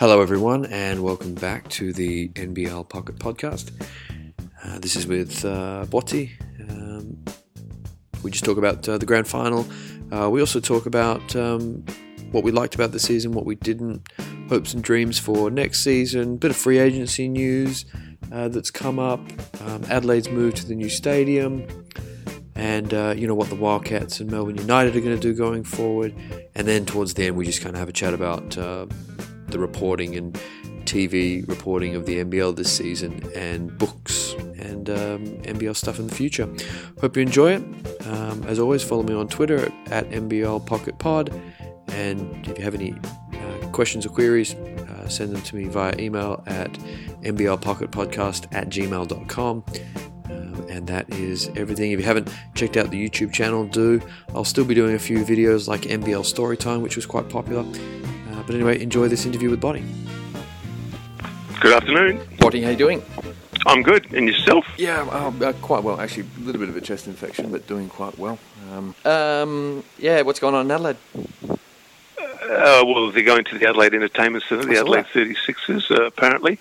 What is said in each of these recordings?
Hello, everyone, and welcome back to the NBL Pocket Podcast. This is with Botti. We just talk about the grand final. We also talk about what we liked about the season, what we didn't, hopes and dreams for next season, bit of free agency news that's come up, Adelaide's move to the new stadium, and what the Wildcats and Melbourne United are going to do going forward. And then towards the end, we just kind of have a chat about the reporting and TV reporting of the NBL this season, and books and NBL stuff in the future. Hope you enjoy it. As always, follow me on Twitter at NBL Pocket Pod, and if you have any questions or queries, send them to me via email at nblpocketpodcast@gmail.com. And that is everything. If you haven't checked out the YouTube channel, do. I'll still be doing a few videos like NBL Storytime, which was quite popular. But anyway, enjoy this interview with Botti. Good afternoon. Botti, how you doing? I'm good. And yourself? Yeah, quite well. Actually, a little bit of a chest infection, but doing quite well. What's going on in Adelaide? Well, they're going to the Adelaide Entertainment Centre, the Adelaide 36ers, apparently.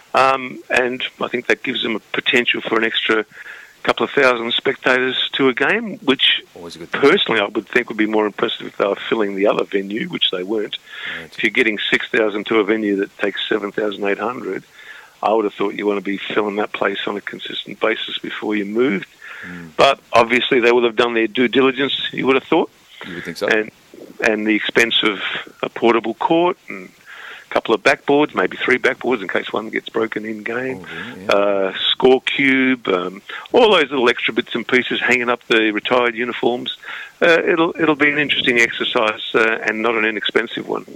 And I think that gives them a potential for an extra couple of thousand spectators to a game, which personally I would think would be more impressive if they were filling the other venue, which they weren't. Right. If you're getting 6,000 to a venue that takes 7,800, I would have thought you want to be filling that place on a consistent basis before you moved. But obviously they would have done their due diligence, you would have thought. You would think so. And the expense of a portable court and couple of backboards, maybe 3 backboards in case one gets broken in game, score cube, all those little extra bits and pieces, hanging up the retired uniforms. It'll be an interesting exercise and not an inexpensive one.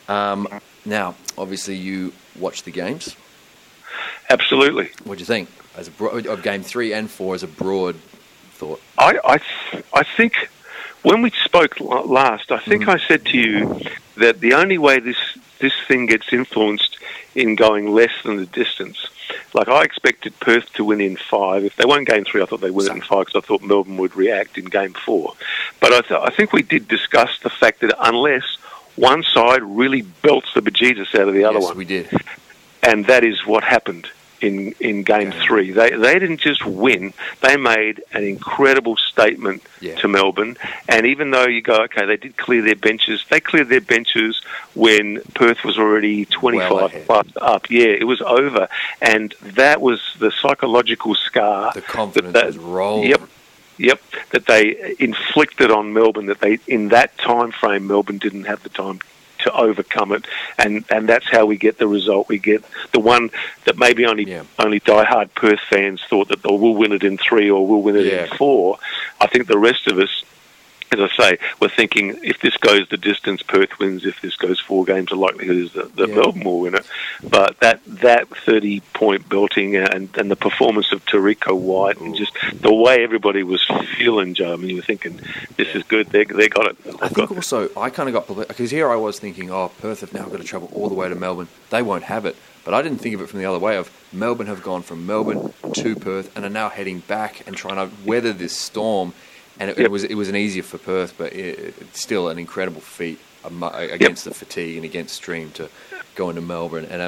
Now, obviously, you watched the games. Absolutely. What do you think of Game 3 and 4 as a broad thought? I think when we spoke last, I think I said to you that the only way this thing gets influenced in going less than the distance. Like, I expected Perth to win in 5. If they won Game 3, I thought they would win in 5 because I thought Melbourne would react in Game 4. But I think we did discuss the fact that unless one side really belts the bejesus out of the other one. Yes, we did. And that is what happened in Game 3. They didn't just win, they made an incredible statement to Melbourne. And even though you go, okay, they did clear their benches, they cleared their benches when Perth was already 25 plus up. Yeah, it was over. And that was the psychological scar. The confidence was rolled. Yep, that they inflicted on Melbourne, that they, in that time frame, Melbourne didn't have the time to overcome it, and that's how we get the result. We get the one that maybe only diehard Perth fans thought that we'll win it in 3 or we'll win it in 4. I think the rest of us, as I say, we're thinking if this goes the distance, Perth wins. If this goes 4 games, the likelihood is that Melbourne will win it. But that 30-point belting and the performance of Tariko White and just the way everybody was feeling, Joe, I mean, you were thinking, this is good, they got it. I think also, I kind of got, because here I was thinking, Perth have now got to travel all the way to Melbourne. They won't have it. But I didn't think of it from the other way of Melbourne have gone from Melbourne to Perth and are now heading back and trying to weather this storm. And it was an easier for Perth, but it's still an incredible feat against the fatigue and against stream to go into Melbourne. And I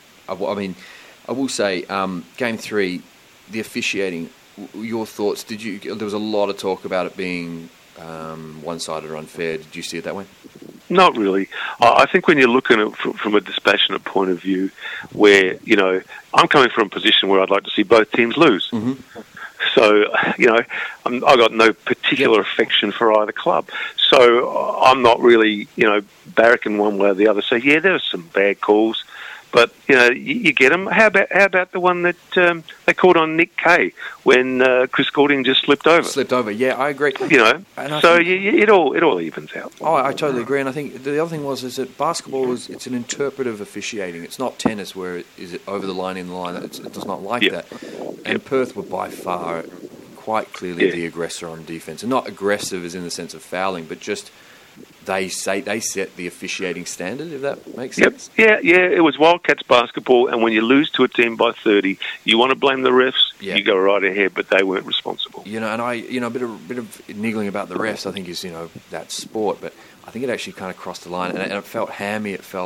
will say, Game 3, the officiating. Your thoughts? There was a lot of talk about it being one-sided or unfair. Did you see it that way? Not really. I think when you're looking at it from a dispassionate point of view, where I'm coming from a position where I'd like to see both teams lose. Mm-hmm. So, I got no particular affection for either club. So I'm not really, barracking one way or the other. So, yeah, there were some bad calls. But, you get them. How about the one that they called on Nick Kay when Chris Goulding just slipped over? Yeah, I agree. It all evens out. Oh, I totally agree. And I think the other thing is that basketball it's an interpretive officiating. It's not tennis where is it over the line, in the line. It does not like that. And Perth were by far quite clearly the aggressor on defence. And not aggressive as in the sense of fouling, but just they set the officiating standard, if that makes sense. Yeah, it was Wildcats basketball, and when you lose to a team by 30, you want to blame the refs, you go right ahead, but they weren't responsible. And a bit of niggling about the refs, I think is, that sport, but I think it actually kind of crossed the line, and it felt hammy, it felt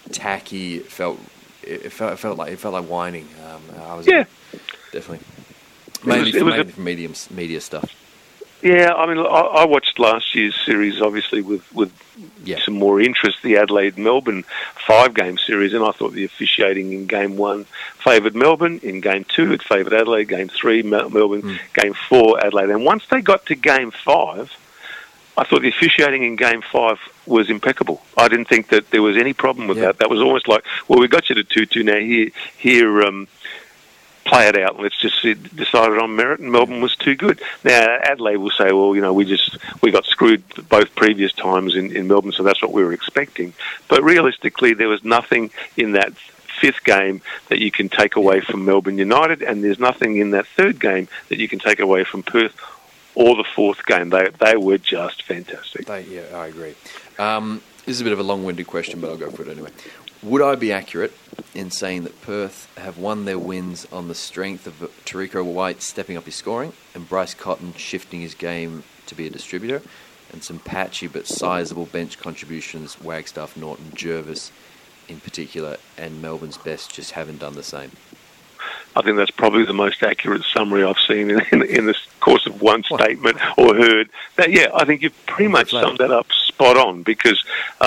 tacky. It felt like whining. Definitely mainly from media stuff. Yeah, I mean, I watched last year's series, obviously, with some more interest, the Adelaide-Melbourne 5-game series, and I thought the officiating in Game 1 favoured Melbourne. In Game 2, it favoured Adelaide. Game 3, Melbourne. Game 4, Adelaide. And once they got to Game 5, I thought the officiating in Game 5 was impeccable. I didn't think that there was any problem with that. That was almost like, well, we got you to 2-2 now. Here, play it out. Let's just decide on merit, and Melbourne was too good. Now, Adelaide will say, well, we got screwed both previous times in Melbourne, so that's what we were expecting. But realistically, there was nothing in that 5th game that you can take away from Melbourne United, and there's nothing in that 3rd game that you can take away from Perth or the 4th game. They were just fantastic. I agree. This is a bit of a long-winded question, but I'll go for it anyway. Would I be accurate in saying that Perth have won their wins on the strength of Tariko White stepping up his scoring and Bryce Cotton shifting his game to be a distributor, and some patchy but sizable bench contributions, Wagstaff, Norton, Jervis in particular, and Melbourne's best just haven't done the same? I think that's probably the most accurate summary I've seen in the course of one statement or heard. I think you've pretty much summed that up spot on, because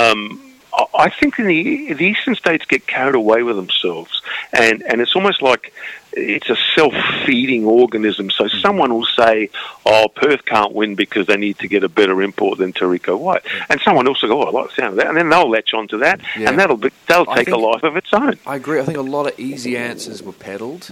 I think the eastern states get carried away with themselves, and it's almost like it's a self-feeding organism. So someone will say, Perth can't win because they need to get a better import than Tariko White. And someone else will go, I like the sound of that. And then they'll latch onto that, and they'll take a life of its own. I agree. I think a lot of easy answers were peddled.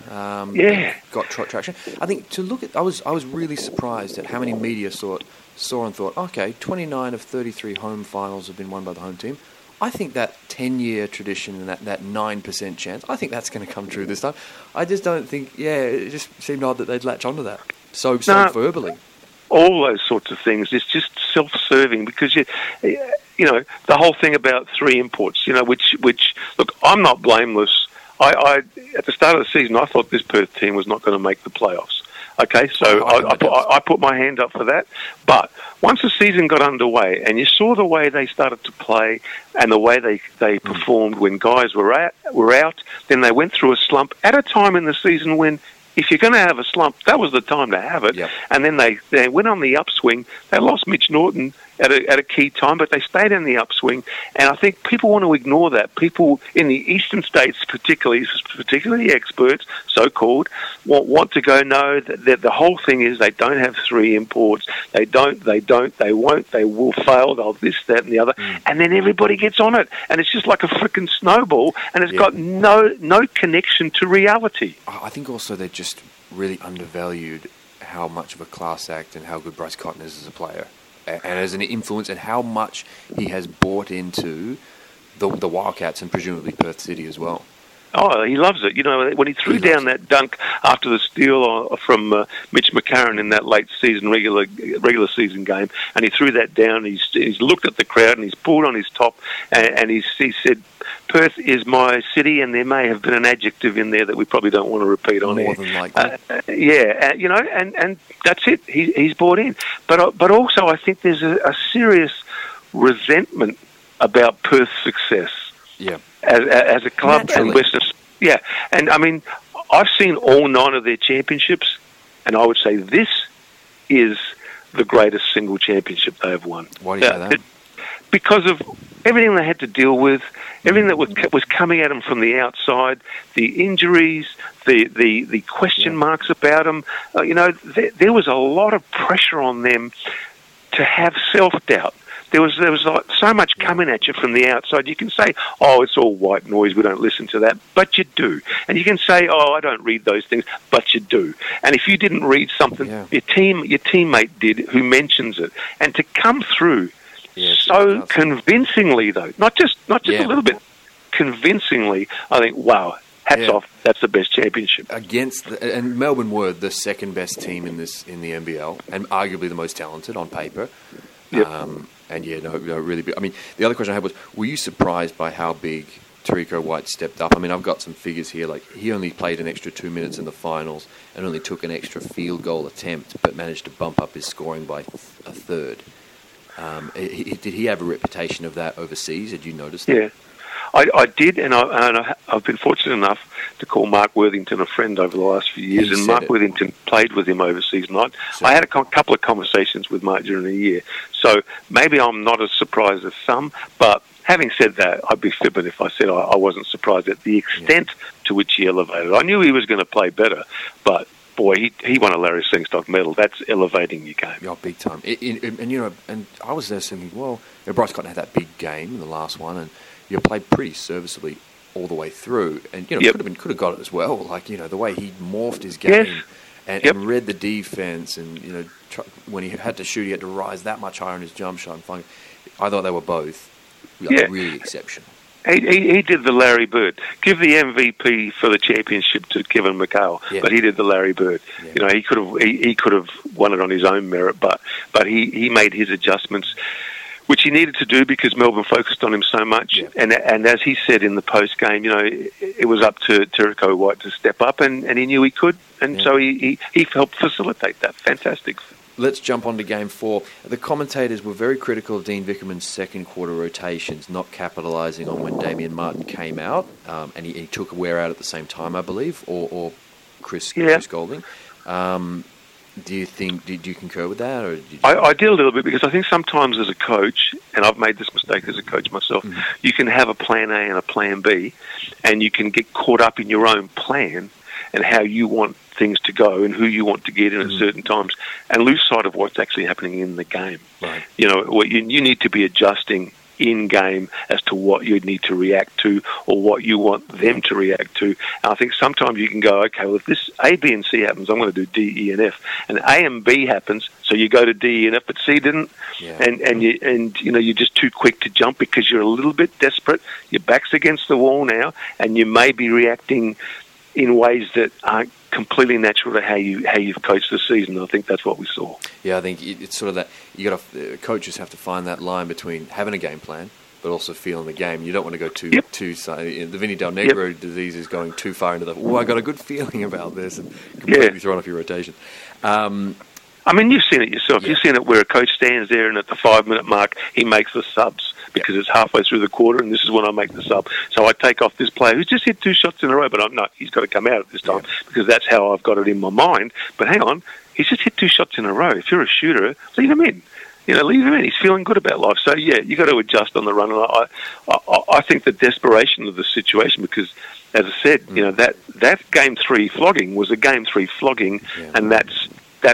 Got traction. I think I was really surprised at how many media saw and thought, okay, 29 of 33 home finals have been won by the home team. I think that 10-year tradition and that 9% chance, I think that's going to come true this time. I just don't think, it just seemed odd that they'd latch onto that so verbally. All those sorts of things, it's just self-serving, because the whole thing about 3 imports, which look, I'm not blameless. I at the start of the season, I thought this Perth team was not going to make the playoffs. Okay, so I put my hand up for that. But once the season got underway and you saw the way they started to play and the way they performed when guys were out, then they went through a slump at a time in the season when, if you're going to have a slump, that was the time to have it. Yep. And then they went on the upswing. They lost Mitch Norton at a key time, but they stayed in the upswing. And I think people want to ignore that. People in the eastern states, particularly experts, so-called, want to go, no, that the whole thing is they don't have 3 imports. They won't, they will fail, they'll this, that, and the other. And then everybody gets on it. And it's just like a freaking snowball, and it's got no connection to reality. I think also they just really undervalued how much of a class act and how good Bryce Cotton is as a player and as an influence, and how much he has bought into the Wildcats and presumably Perth City as well. Oh, he loves it. When he threw down that dunk after the steal from Mitch McCarron in that late season regular season game, and he threw that down, he's looked at the crowd and he's pulled on his top, and he said, Perth is my city, and there may have been an adjective in there that we probably don't want to repeat on More air. Than likely. And that's it. He's bought in. But also I think there's a serious resentment about Perth's success. Yeah. As a club and Western, and I mean, I've seen all 9 of their championships, and I would say this is the greatest single championship they have won. Why do you say that? Because of everything they had to deal with, everything that was coming at them from the outside, the injuries, the question marks about them. There was a lot of pressure on them to have self-doubt. There was like so much coming at you from the outside. You can say, it's all white noise, we don't listen to that, but you do. And you can say, I don't read those things, but you do. And if you didn't read something, your teammate did, who mentions it. And to come through so convincingly, though, not just a little bit, convincingly, I think, wow, hats off, that's the best championship. And Melbourne were the second best team in the NBL, and arguably the most talented on paper. Yep. Really big. I mean, the other question I had was, were you surprised by how big Tariko White stepped up? I mean, I've got some figures here. Like, he only played an extra 2 minutes in the finals and only took an extra field goal attempt, but managed to bump up his scoring by a third. Did he have a reputation of that overseas? Did you notice that? Yeah. I did, and I've been fortunate enough to call Mark Worthington a friend over the last few years, and Mark Worthington played with him overseas. And I had a couple of conversations with Mark during the year, so maybe I'm not as surprised as some, but having said that, I'd be flippant if I said I wasn't surprised at the extent to which he elevated. I knew he was going to play better, but boy, he won a Larry Sengstock medal. That's elevating your game. Yeah, big time. And I was there thinking, well, Bryce Cotton had that big game in the last one, and you played pretty serviceably all the way through, and could have got it as well. Like the way he morphed his game and read the defense, and when he had to shoot, he had to rise that much higher on his jump shot. And I thought they were both really exceptional. He did the Larry Bird. Give the MVP for the championship to Kevin McHale, but he did the Larry Bird. Yeah. He could have won it on his own merit, but he made his adjustments, which he needed to do because Melbourne focused on him so much. Yeah. And as he said in the post game, it was up to Terrico White to step up, and he knew he could, and so he helped facilitate that. Fantastic. Let's jump on to Game 4. The commentators were very critical of Dean Vickerman's second quarter rotations, not capitalising on when Damien Martin came out, and he took Ware out at the same time, I believe, or Chris Goulding. Do you concur with that? Or I did a little bit, because I think sometimes as a coach, and I've made this mistake as a coach myself, you can have a plan A and a plan B, and you can get caught up in your own plan and how you want things to go and who you want to get in at certain times, and lose sight of what's actually happening in the game. Right. What you need to be adjusting in game as to what you need to react to or what you want them to react to. And I think sometimes you can go, okay, well, if this A, B, and C happens, I'm going to do D, E, and F. And A and B happens, so you go to D, E, and F, but C didn't. Yeah. And you're just too quick to jump because you're a little bit desperate. Your back's against the wall now, and you may be reacting in ways that aren't completely natural to how you've coached the season. I think that's what we saw. Yeah, I think it's sort of that coaches have to find that line between having a game plan but also feeling the game. You don't want to go too the Vinny Del Negro disease is going too far into I got a good feeling about this, and completely thrown off your rotation. I mean, you've seen it yourself. Yeah. You've seen it where a coach stands there and at the 5-minute mark he makes the subs because it's halfway through the quarter, and this is when I make the sub. So I take off this player who's just hit 2 shots in a row, but he's got to come out at this time because that's how I've got it in my mind. But hang on, he's just hit 2 shots in a row. If you're a shooter, leave him in. Leave him in. He's feeling good about life. So, you got to adjust on the run. And I think the desperation of the situation, because, as I said, that Game 3 flogging was a Game 3 flogging, and that's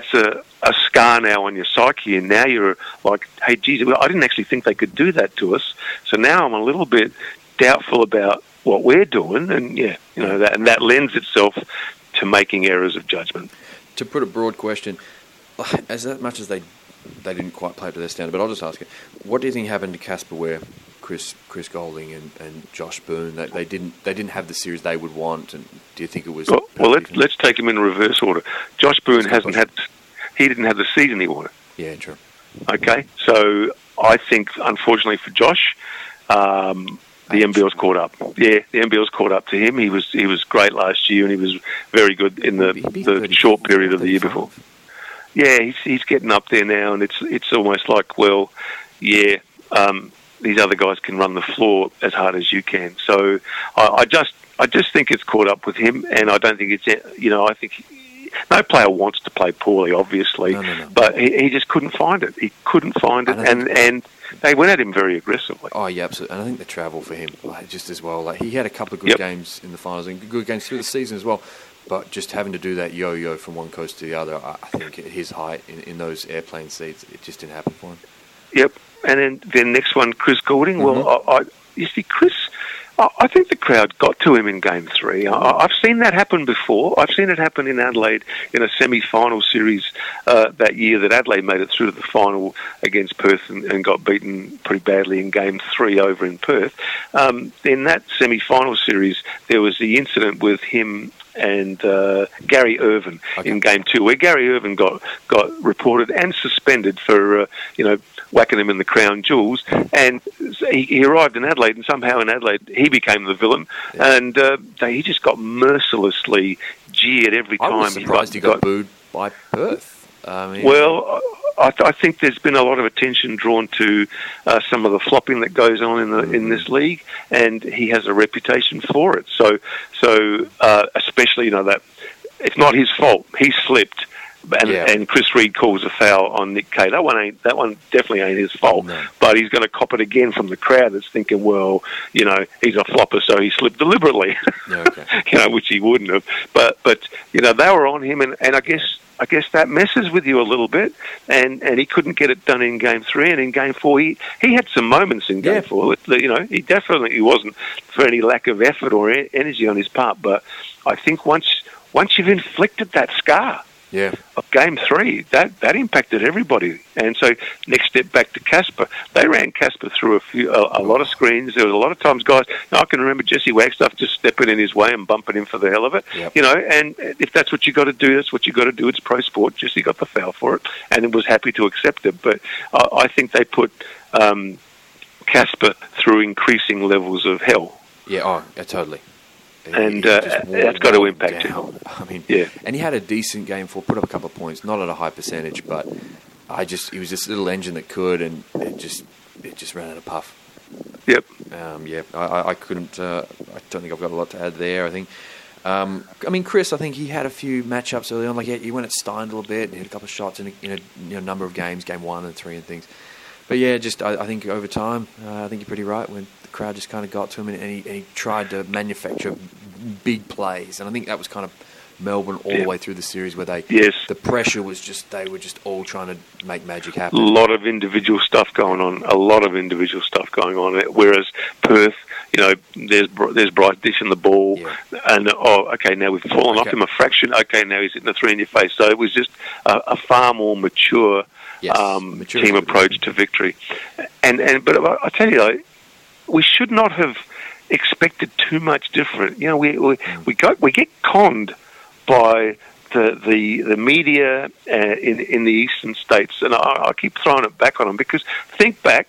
a scar now on your psyche, and now you're like, hey, geez, I didn't actually think they could do that to us. So now I'm a little bit doubtful about what we're doing, and that lends itself to making errors of judgment. To put a broad question, as much as they didn't quite play up to their standard, but I'll just ask you, what do you think happened to Casper Ware, Chris Goulding, and Josh Boone? That they didn't have the series they would want, and do you think it was? Well, let's take them in reverse order. Josh Boone he didn't have the season he wanted. Yeah, true. Okay, so I think, unfortunately for Josh, the NBL's caught up. Yeah, the NBL's caught up to him. He was great last year, and he was very good in the short period of the year before. Yeah, he's getting up there now, and it's almost like, well, these other guys can run the floor as hard as you can. So I just think it's caught up with him, and I don't think it's I think. No player wants to play poorly, obviously, but he just couldn't find it. He couldn't find it, and they went at him very aggressively. Oh, yeah, absolutely. And I think the travel for him, just as well. He had a couple of good games in the finals and good games through the season as well, but just having to do that yo-yo from one coast to the other, I think at his height, in those airplane seats, it just didn't happen for him. Yep. And then next one, Chris Goulding. Well, you see, Chris, I think the crowd got to him in Game 3. I've seen that happen before. I've seen it happen in Adelaide in a semi-final series that year that Adelaide made it through to the final against Perth and got beaten pretty badly in Game 3 over in Perth. In that semi-final series, there was the incident with him and Gary Irvin in Game 2, where Gary Irvin got reported and suspended for whacking him in the crown jewels, and he arrived in Adelaide, and somehow in Adelaide he became the villain, and he just got mercilessly jeered every time. I was surprised he got booed by Perth. Well, I think there's been a lot of attention drawn to some of the flopping that goes on in this league, and he has a reputation for it. So especially, that it's not his fault. He slipped. And Chris Reed calls a foul on Nick Kay. That one definitely ain't his fault. No. But he's going to cop it again from the crowd that's thinking, well, he's a flopper, so he slipped deliberately. Yeah, okay. Which he wouldn't have. But they were on him, and I guess that messes with you a little bit. And he couldn't get it done in Game 3, and in Game 4 he had some moments in Game 4. He definitely wasn't for any lack of effort or energy on his part. But I think once you've inflicted that scar. Yeah. Of Game 3, that impacted everybody, and so next step back to Casper. They ran Casper through a lot of screens. There was a lot of times, guys. I can remember Jesse Wagstaff just stepping in his way and bumping him for the hell of it. Yep. And if that's what you got to do, that's what you got to do. It's pro sport. Jesse got the foul for it, and was happy to accept it. But I think they put Casper through increasing levels of hell. Yeah. Oh, totally. And that's got to impact him. I mean, yeah. And he had a decent Game 4, put up a couple of points, not at a high percentage, but he was this little engine that could, and it just ran out of puff. Yep. I couldn't. I don't think I've got a lot to add there. I think. Chris, I think he had a few matchups early on. Like he went at Stein a little bit, and hit a couple of shots in a number of games, Game 1 and 3 and things. But yeah, I think over time, I think you're pretty right when the crowd just kind of got to him, and he tried to manufacture big plays, and I think that was kind of Melbourne all the way through the series, where the pressure was they were just all trying to make magic happen. A lot of individual stuff going on. Whereas Perth, there's Bryce dishing the ball, and now we've fallen off him a fraction. Okay, now he's hitting the 3 in your face. So it was just a far more mature. Team approach to victory, but I tell you, we should not have expected too much different. We get conned by the media in the eastern states, and I keep throwing it back on them because think back.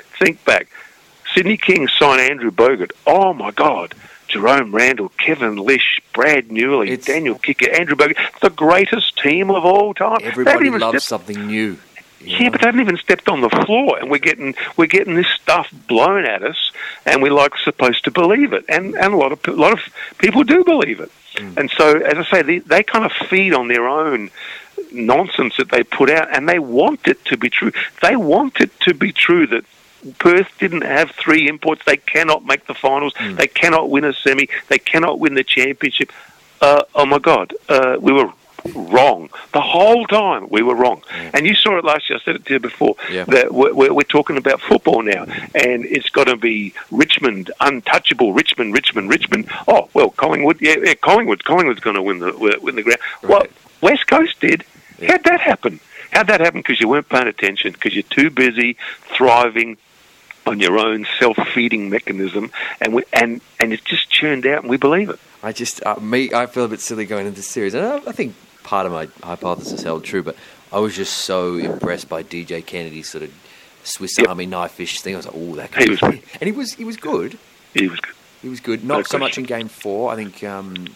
Sydney King signed Andrew Bogut. Oh my God. Jerome Randall, Kevin Lish, Brad Newley, Daniel Kicker, Andrew Bogut, the greatest team of all time. Everybody loves something new. Yeah, but they haven't even stepped on the floor, and we're getting this stuff blown at us, and we're supposed to believe it, and a lot of people do believe it, and so as I say, they kind of feed on their own nonsense that they put out, and they want it to be true. They want it to be true that Perth didn't have 3 imports. They cannot make the finals. They cannot win a semi. They cannot win the championship. Oh my God, we were wrong the whole time. We were wrong, and you saw it last year. I said it to you before that we're talking about football now, and it's got to be Richmond, untouchable. Richmond. Oh well, Collingwood. Yeah, Collingwood's going to win the ground. Right. Well, West Coast did. How'd that happen? Because you weren't paying attention. Because you're too busy thriving on your own self-feeding mechanism, and it's just churned out, and we believe it. I feel a bit silly going into this series, and I think part of my hypothesis held true, but I was just so impressed by DJ Kennedy's sort of Swiss Army knife-ish thing. I was like, oh, that could be good. And he was good. He was good. He was good. Not so much in Game 4. I think,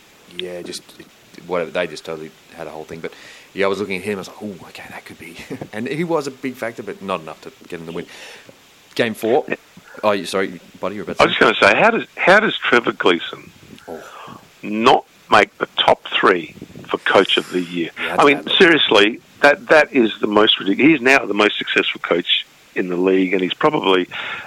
whatever. They just totally had a whole thing. But yeah, I was looking at him. I was like, oh, okay, that could be. And he was a big factor, but not enough to get him the win. Game 4. Oh, sorry, buddy, you're about to say. I was just going to say, how does Trevor Gleeson not make the top 3 for Coach of the Year? I mean, seriously, that is the most ridiculous. He's now the most successful coach in the league, and he's probably,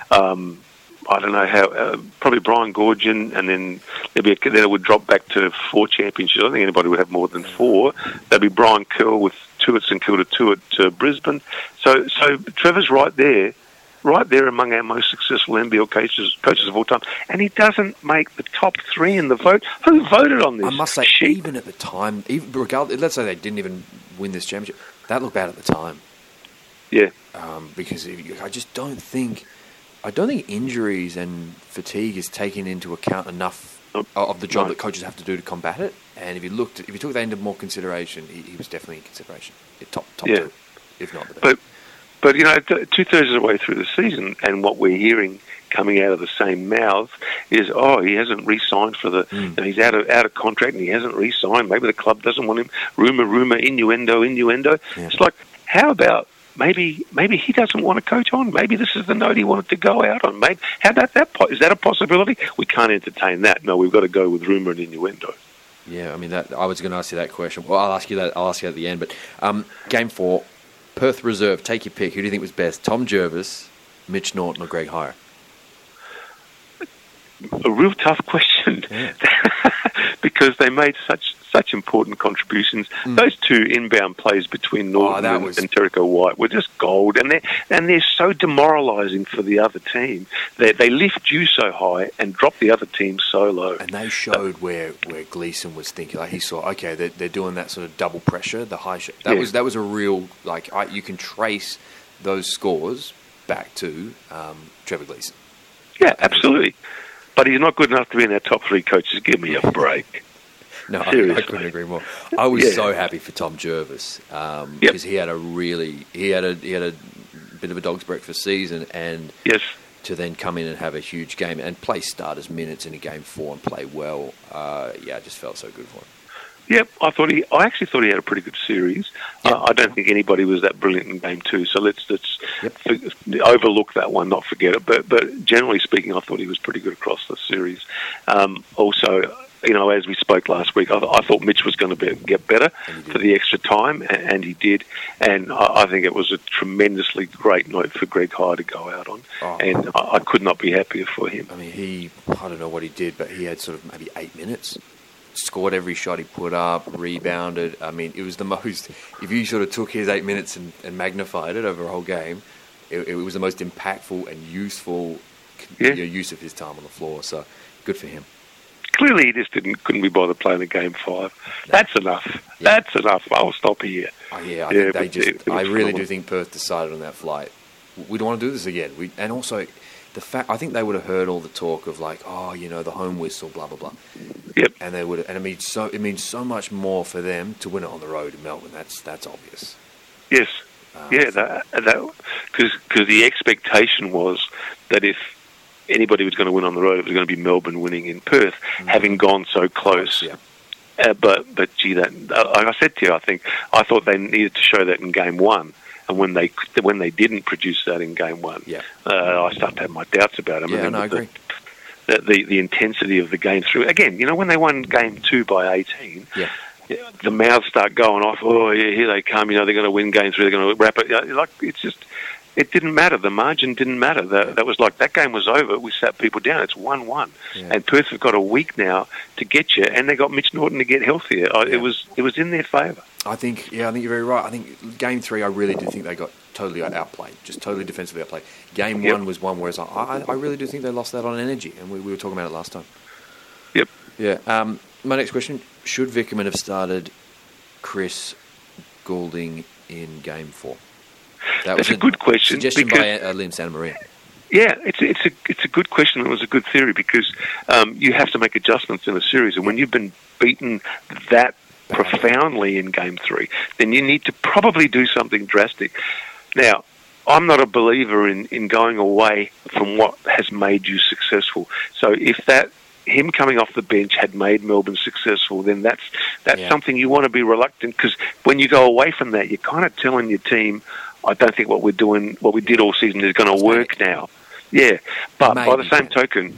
I don't know how, probably Brian Goorjian, and then then it would drop back to 4 championships. I don't think anybody would have more than 4. That'd be Brian Curl with 2 at St Kilda, 2 at Brisbane. So Trevor's right there among our most successful NBL coaches of all time, and he doesn't make the top 3 in the vote. Who voted on this? I must say, even at the time, regardless, let's say they didn't even win this championship, that looked bad at the time. Yeah, because I just don't think injuries and fatigue is taken into account enough of the job that coaches have to do to combat it. And if you took that into more consideration, he was definitely in consideration. Top 2, if not the best. But 2/3 of the way through the season, and what we're hearing coming out of the same mouth is, he hasn't re-signed for the, and he's out of contract, and he hasn't re-signed. Maybe the club doesn't want him. Rumor, innuendo. Yeah. It's like, how about maybe he doesn't want to coach on. Maybe this is the note he wanted to go out on. Maybe how about that? Is that a possibility? We can't entertain that. No, we've got to go with rumour and innuendo. Yeah, I mean, I was going to ask you that question. Well, I'll ask you that. I'll ask you at the end. But Game 4, Perth Reserve. Take your pick. Who do you think was best? Tom Jervis, Mitch Norton, or Greg Hire? A real tough question, because they made such important contributions. Those two inbound plays between Norton and Terrico White were just gold, and they're so demoralising for the other team. They lift you so high and drop the other team so low. And they showed where Gleeson was thinking. Like, he saw, okay, they're doing that sort of double pressure, the high shot. That was a real, like, you can trace those scores back to Trevor Gleeson. Yeah, absolutely. But he's not good enough to be in our top 3 coaches. Give me a break. No, I couldn't agree more. I was so happy for Tom Jervis because he had a bit of a dog's breakfast season, and to then come in and have a huge game and play starters minutes in a Game 4 and play well. I just felt so good for him. Yep, I actually thought he had a pretty good series. Yep. I don't think anybody was that brilliant in Game 2, so let's overlook that one, not forget it. But generally speaking, I thought he was pretty good across the series. Also, as we spoke last week, I thought Mitch was going to get better for the extra time, and he did. And I think it was a tremendously great note for Greg Hire to go out on, and I could not be happier for him. I mean, I don't know what he did, but he had sort of maybe 8 minutes. Scored every shot he put up, rebounded. I mean, it was the most... If you sort of took his 8 minutes and magnified it over a whole game, it was the most impactful and useful use of his time on the floor. So, good for him. Clearly, he just couldn't be bothered playing a Game 5. No. That's enough. Yeah. That's enough. I'll stop here. I really do think Perth decided on that flight, we don't want to do this again. And also... I think they would have heard all the talk of like, the home whistle, blah blah blah. Yep. And they would, and it means so much more for them to win it on the road in Melbourne. That's obvious. Yes. Because the expectation was that if anybody was going to win on the road, it was going to be Melbourne winning in Perth, having gone so close. Yeah. But gee, like I said to you, I thought they needed to show that in Game 1. And when they didn't produce that in Game 1, I started to have my doubts about them. I agree. The intensity of the game through. Again, when they won Game 2 by 18, the mouths start going off. Oh, yeah, here they come. They're going to win Game 3. They're going to wrap it. It didn't matter. The margin didn't matter. That was like, that game was over. We sat people down. It's 1-1. Yeah. And Perth have got a week now to get you, and they got Mitch Norton to get healthier. It was in their favour. I think you're very right. I think Game 3, I really do think they got totally outplayed, just totally defensively outplayed. Game 1 was one where I really do think they lost that on energy, and we were talking about it last time. Yep. Yeah. My next question, should Vickerman have started Chris Goulding in Game 4? That's a good question. Suggestion by Liam Santa Maria. Yeah, it's a good question. It was a good theory because you have to make adjustments in a series, and when you've been beaten that profoundly in Game 3, then you need to probably do something drastic. Now, I'm not a believer in going away from what has made you successful. So if him coming off the bench had made Melbourne successful, then that's something you want to be reluctant, because when you go away from that, you're kind of telling your team, I don't think what we did all season is going to work now. Yeah, but by the same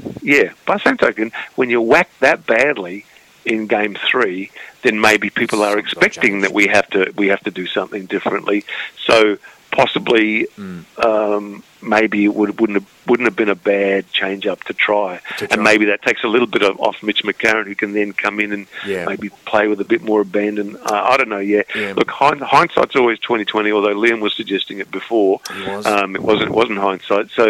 token, when you whack that badly in Game 3, then maybe people are expecting that we have to do something differently. So possibly, maybe it wouldn't have been a bad change up to try. And maybe that takes a little bit off Mitch McCarron, who can then come in and maybe play with a bit more abandon. I don't know. Yeah. Look, hindsight's always 20/20. Although Liam was suggesting it before, it wasn't hindsight. So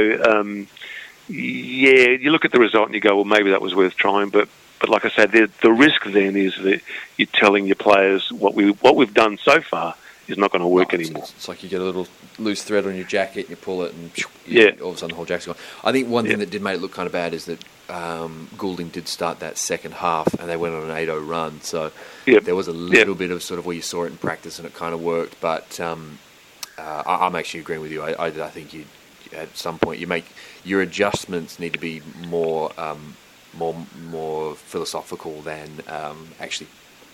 you look at the result and you go, well, maybe that was worth trying, but. But like I said, the risk then is that you're telling your players what we've done so far is not going to work anymore. It's like you get a little loose thread on your jacket and you pull it and all of a sudden the whole jacket's gone. I think one thing that did make it look kind of bad is that Goulding did start that second half and they went on an 8-0 run. So there was a little bit of sort of where you saw it in practice and it kind of worked. But I'm actually agreeing with you. I think you at some point your adjustments need to be more philosophical than actually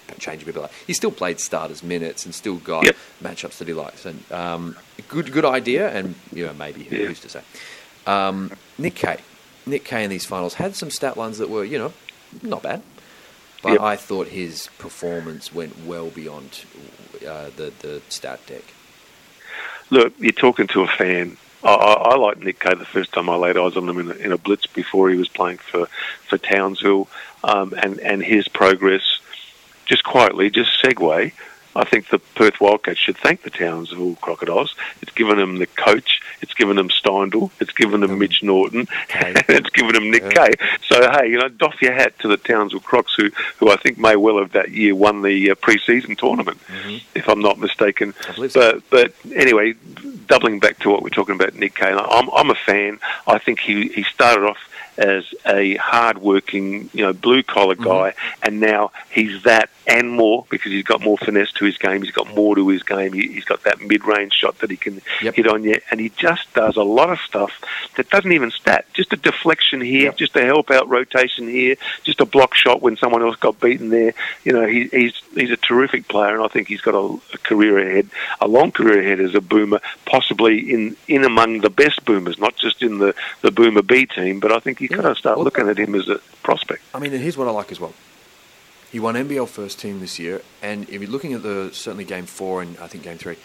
change a bit. He still played starters minutes and still got matchups that he likes. And good idea. And maybe who's to say? Nick Kay in these finals had some stat lines that were not bad. But I thought his performance went well beyond the stat deck. Look, you're talking to a fan. I liked Nick Kay the first time I laid eyes on him in a blitz before he was playing for Townsville, and his progress. Just quietly, just segue. I think the Perth Wildcats should thank the Townsville Crocodiles. It's given them the coach, it's given them Steindl, it's given them Mitch Norton, and it's given them Nick Kay. So, hey, doff your hat to the Townsville Crocs, who I think may well have that year won the pre-season tournament, if I'm not mistaken. But anyway, doubling back to what we're talking about, Nick Kay, I'm a fan. I think he started off as a hard-working, blue-collar guy, and now he's that and more because he's got more finesse to his game. He's got more to his game. He's got that mid-range shot that he can hit on you, and he just does a lot of stuff that doesn't even stat. Just a deflection here, just a help-out rotation here, just a block shot when someone else got beaten there. He's a terrific player, and I think he's got a career ahead, a long career ahead as a boomer, possibly in among the best boomers, not just in the Boomer B team, but I think you've got to start looking at him as a prospect. I mean, and here's what I like as well. He won NBL first team this year, and if you're looking at certainly Game 4 and I think Game 3,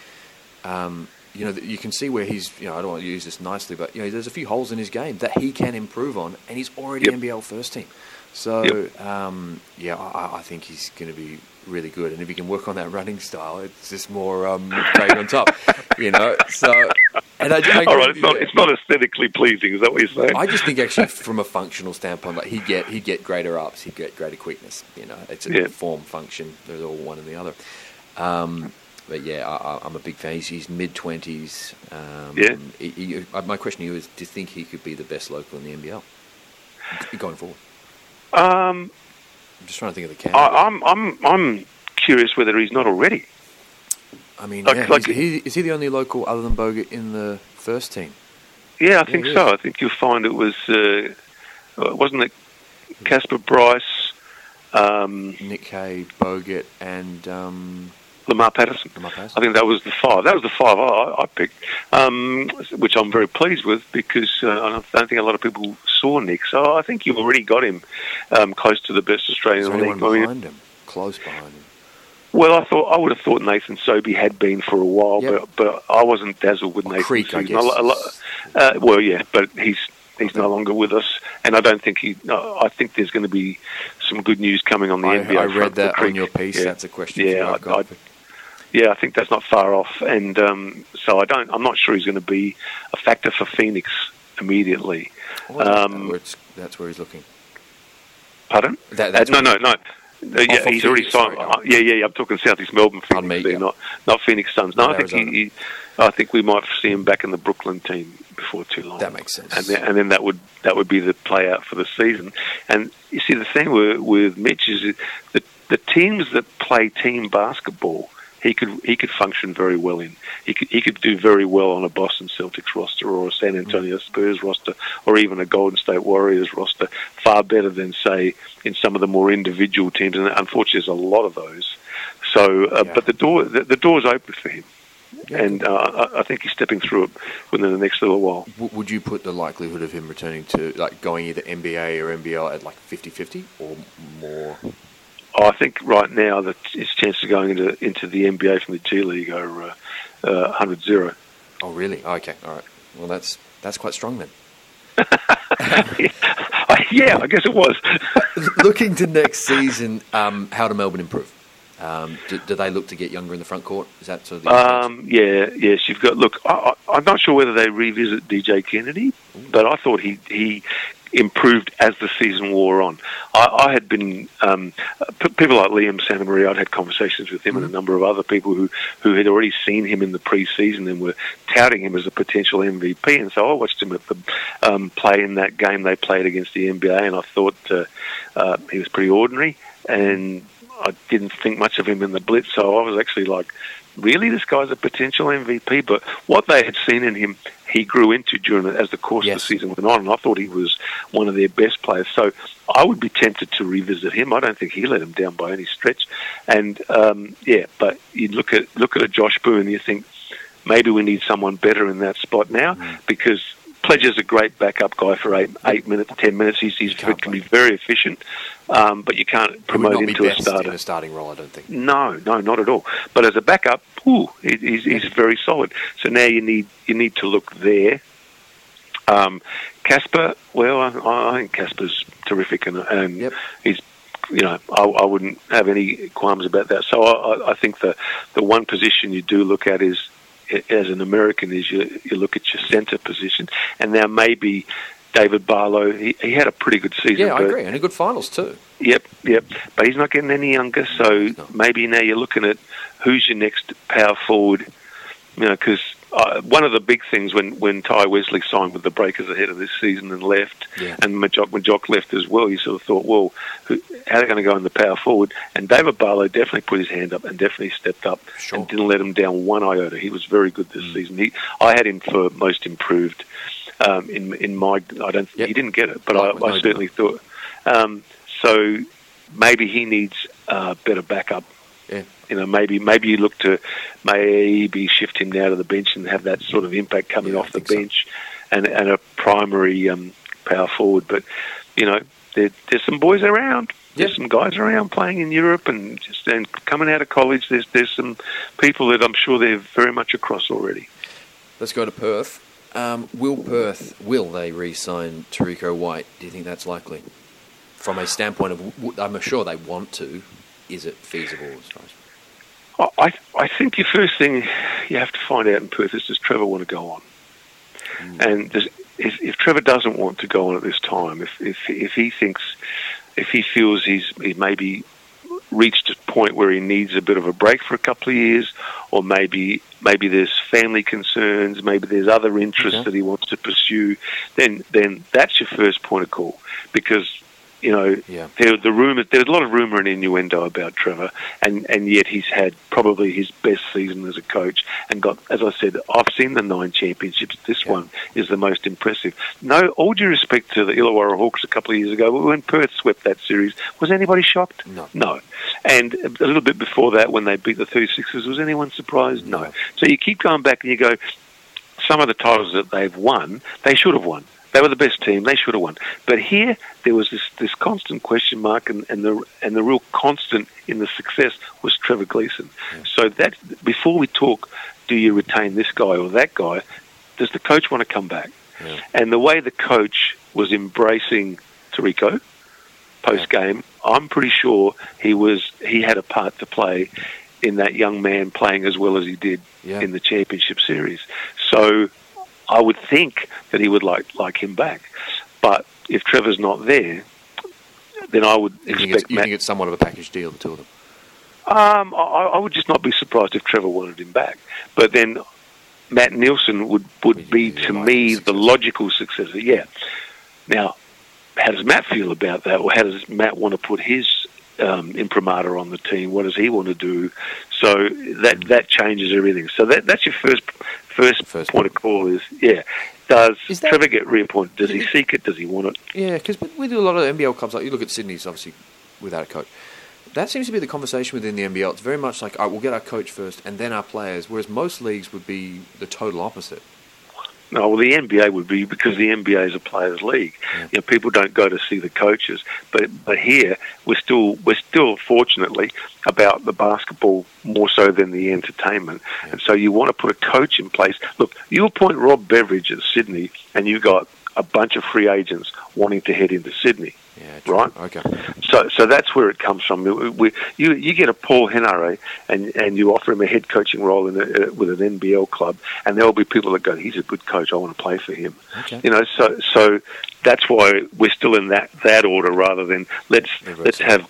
you can see where he's, I don't want to use this nicely, but, there's a few holes in his game that he can improve on, and he's already NBL first team. So, I think he's going to be really good. And if he can work on that running style, it's just more great on top, So, and I all right, it's not aesthetically pleasing. Is that what you're saying? I just think actually, from a functional standpoint, he'd get greater ups, he'd get greater quickness. It's a form function. They're all one and the other. But I'm a big fan. He's mid-20s. My question to you is: do you think he could be the best local in the NBL going forward? I'm just trying to think of the candidate. I'm curious whether he's not already. I mean, is he the only local other than Bogut in the first team? Yeah, I think so. I think you'll find it was, wasn't it Casper Bryce, Nick Kay, Bogut, and Lamar Patterson. I think that was the five. That was the five I picked, which I'm very pleased with because I don't think a lot of people saw Nick. So I think you've already got him close to the best Australian league. Behind him, close behind him. Well, I would have thought Nathan Sobey had been for a while, but I wasn't dazzled with Nathan. Creek, I guess. But he's no longer with us, and I don't think I think there's going to be some good news coming on the NBA. I read that on your piece. That's a question. I think that's not far off, and so I'm not sure he's going to be a factor for Phoenix immediately. That's where he's looking. Pardon? No. He's already signed. I'm talking Southeast Melbourne Phoenix, not Phoenix Suns. No, I think we might see him back in the Brooklyn team before too long. That makes sense. And then that would be the play out for the season. And you see, the thing with Mitch is that the teams that play team basketball, he could function very well in. He could do very well on a Boston Celtics roster or a San Antonio Spurs roster or even a Golden State Warriors roster, far better than, say, in some of the more individual teams. And unfortunately, there's a lot of those. So, but the door's open for him. Yeah. And I think he's stepping through it within the next little while. Would you put the likelihood of him returning to, going either NBA or NBL at 50-50 or more? I think right now that his chances of going into the NBA from the G League are 100-0. Oh, really? Oh, okay, all right. Well, that's quite strong then. Yeah, I guess it was. Looking to next season, how do Melbourne improve? Do they look to get younger in the front court? Is that sort of the yes, you've got... Look, I'm not sure whether they revisit DJ Kennedy, but I thought he improved as the season wore on. I had been... people like Liam Santamaria, I'd had conversations with him and a number of other people who had already seen him in the pre-season and were touting him as a potential MVP. And so I watched him at the play in that game they played against the NBA, and I thought he was pretty ordinary. And I didn't think much of him in the Blitz, so I was actually like, really, this guy's a potential MVP? But what they had seen in him, he grew into as the course of the season went on, and I thought he was one of their best players. So I would be tempted to revisit him. I don't think he let him down by any stretch. And but you look at a Josh Boone, and you think maybe we need someone better in that spot now, because Pledger's a great backup guy for 8 minutes, 10 minutes. He can be very efficient, but you can't promote him to a starter. In a starting role, I don't think. No, not at all. But as a backup, he's very solid. So now you need to look there. Casper, well, I think Casper's terrific, and he's, I wouldn't have any qualms about that. So I think the one position you do look at is, as an American, is you look at your centre position, and now maybe David Barlow, he had a pretty good season. Yeah, I agree, and a good finals too. Yep, but he's not getting any younger, so maybe now you're looking at who's your next power forward, because one of the big things when Ty Wesley signed with the Breakers ahead of this season and left, and Majock left as well, you sort of thought, well, how are they going to go in the power forward? And David Barlow definitely put his hand up and definitely stepped up and didn't let him down one iota. He was very good this season. I had him for most improved. In my, he didn't get it, but I certainly thought. So maybe he needs better backup. Yeah. Maybe you look to maybe shift him now to the bench and have that sort of impact coming off the bench, and a primary power forward. But there's some boys around. There's some guys around playing in Europe and coming out of college. There's some people that I'm sure they're very much across already. Let's go to Perth. Will they re-sign Tariko White? Do you think that's likely? From a standpoint of, I'm sure they want to. Is it feasible? I think your first thing you have to find out in Perth is, does Trevor want to go on? And if Trevor doesn't want to go on at this time, if he feels he's maybe reached a point where he needs a bit of a break for a couple of years, or maybe there's family concerns, maybe there's other interests that he wants to pursue, then that's your first point of call, because there's a lot of rumour and innuendo about Trevor, and yet he's had probably his best season as a coach, and got, as I said, I've seen the 9 championships. This one is the most impressive. No, all due respect to the Illawarra Hawks a couple of years ago, when Perth swept that series, was anybody shocked? No. And a little bit before that, when they beat the 36ers, was anyone surprised? No. So you keep going back and you go, some of the titles that they've won, they should have won. They were the best team. They should have won. But here, there was this constant question mark, and the real constant in the success was Trevor Gleeson. Yeah. So that, before we talk, do you retain this guy or that guy, does the coach want to come back? Yeah. And the way the coach was embracing Tariko post-game, I'm pretty sure he had a part to play in that young man playing as well as he did in the championship series. So I would think that he would like him back. But if Trevor's not there, then I would expect you think it's somewhat of a package deal, the two of them? I would just not be surprised if Trevor wanted him back. But then Matt Nielsen would be, to me, the logical successor. Yeah. Now, how does Matt feel about that? Or how does Matt want to put his imprimatur on the team? What does he want to do? So that changes everything. So that's your first point of call is, does Trevor get reappointed? Does he seek it? Does he want it? Yeah, because we do a lot of NBL clubs. Like you look at Sydney's, obviously, without a coach. That seems to be the conversation within the NBL. It's very much like, all right, we'll get our coach first and then our players, whereas most leagues would be the total opposite. No, well, the NBA would be, because the NBA is a players' league. Yeah. People don't go to see the coaches, but here we're still fortunately about the basketball more so than the entertainment, and so you want to put a coach in place. Look, you appoint Rob Beveridge at Sydney, and you got a bunch of free agents wanting to head into Sydney. Yeah, right. Okay. So that's where it comes from. You get a Paul Henare and you offer him a head coaching role with an NBL club, and there will be people that go, he's a good coach, I want to play for him. Okay. So that's why we're still in that order, rather than let's have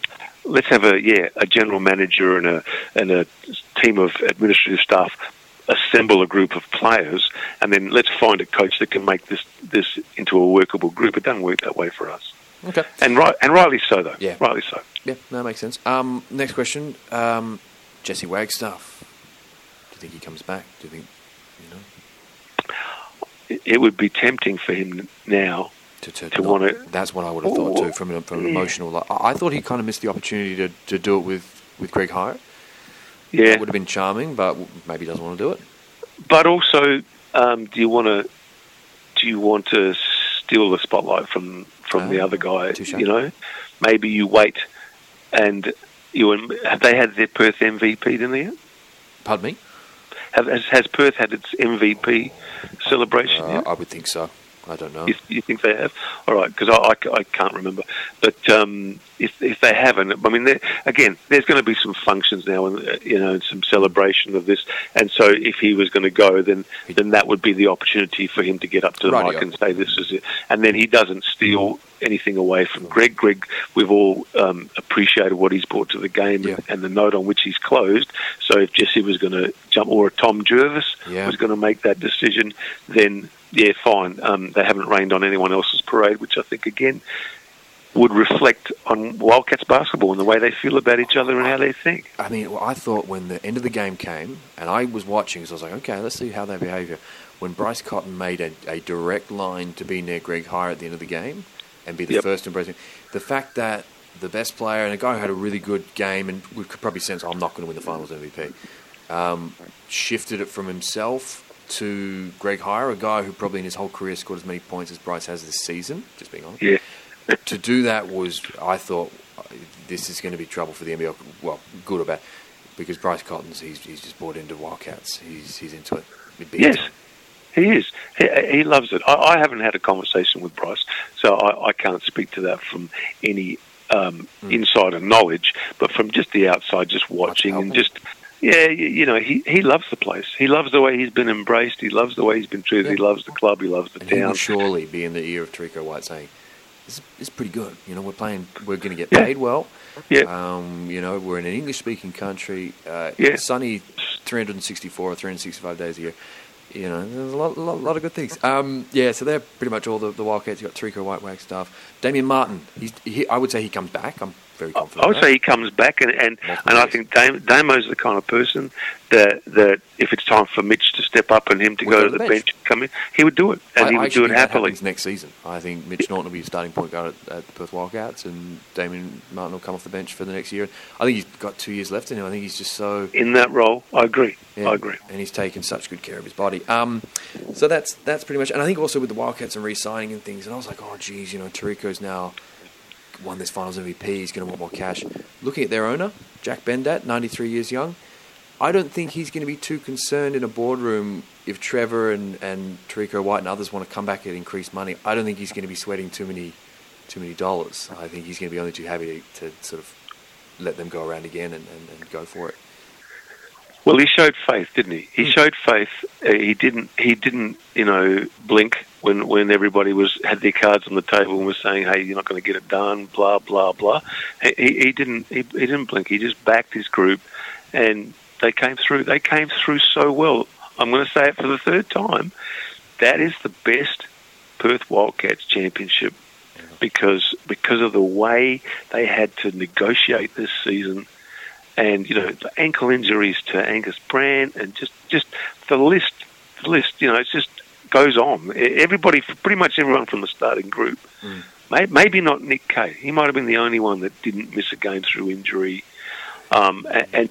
a general manager and a team of administrative staff assemble a group of players, and then let's find a coach that can make this into a workable group. It doesn't work that way for us. Okay. And rightly so, though. Yeah. Rightly so. Yeah, that makes sense. Next question. Jesse Wagstaff. Do you think he comes back? Do you think, It would be tempting for him now to want to... That's what I would have thought, too, from an emotional... I thought he kind of missed the opportunity to do it with Greg Hire. Yeah. That would have been charming, but maybe he doesn't want to do it. But also, do you want to steal the spotlight from the other guy? Touche. Maybe you wait, and have they had their Perth MVP, didn't they? Pardon me? Has Perth had its MVP celebration yet? I would think so. I don't know. You think they have? All right, because I can't remember. But if they haven't, I mean, there's going to be some functions now, and some celebration of this. And so, if he was going to go, then that would be the opportunity for him to get up to the mic and say, "This is it." And then he doesn't steal anything away from Greg. Greg, we've all appreciated what he's brought to the game and the note on which he's closed. So, if Jesse was going to jump, or Tom Jervis was going to make that decision, then. Yeah, fine. They haven't rained on anyone else's parade, which I think, again, would reflect on Wildcats basketball and the way they feel about each other and how they think. I mean, I thought when the end of the game came, and I was watching, so I was like, okay, let's see how they behave here. When Bryce Cotton made a direct line to be near Greg Hire at the end of the game and be the first embracing, the fact that the best player and a guy who had a really good game, and we could probably sense, I'm not going to win the finals MVP, shifted it from himself to Greg Hire, a guy who probably in his whole career scored as many points as Bryce has this season, just being honest. Yeah. To do that was, I thought, this is going to be trouble for the NBL. Well, good or bad, because Bryce Cotton's, he's just bought into Wildcats. He's into it. Yes, he is. He loves it. I haven't had a conversation with Bryce, so I can't speak to that from any insider knowledge, but from just the outside, just watching and just... Yeah, he loves the place. He loves the way he's been embraced. He loves the way he's been treated. Yeah. He loves the club. He loves the town. He will surely be in the ear of Tariq White saying, "This is pretty good. We're playing. We're going to get paid well. Yeah. We're in an English-speaking country. Sunny, 364 or 365 days a year. There's a lot of good things. So they're pretty much all the Wildcats. You've got Tariq White, Wagstaff, Damian Martin. I would say he comes back. I'm very confident. I would say he comes back, and I think Damo's the kind of person that if it's time for Mitch to step up and him to go to the bench and come in, he would do it, and he would do it happily. Next season, I think Mitch Norton will be starting point guard at the Perth Wildcats, and Damian Martin will come off the bench for the next year. I think he's got 2 years left in him. I think he's just so in that role. I agree. I agree, and he's taken such good care of his body. So that's pretty much. And I think also with the Wildcats and re-signing and things, and I was like, oh geez, Tariq's now won this finals MVP, he's going to want more cash. Looking at their owner, Jack Bendat, 93 years young, I don't think he's going to be too concerned in a boardroom if Trevor and Tariq White and others want to come back at increased money. I don't think he's going to be sweating too many dollars. I think he's going to be only too happy to sort of let them go around again and go for it. Well, he showed faith, didn't he? He showed faith. He didn't, blink when everybody had their cards on the table and was saying, "Hey, you're not going to get it done." Blah blah blah. He didn't blink. He just backed his group, and they came through. They came through so well. I'm going to say it for the third time. That is the best Perth Wildcats championship because of the way they had to negotiate this season. And, the ankle injuries to Angus Brandt and just the list, it just goes on. Everybody, pretty much everyone from the starting group, maybe not Nick Kay. He might have been the only one that didn't miss a game through injury. And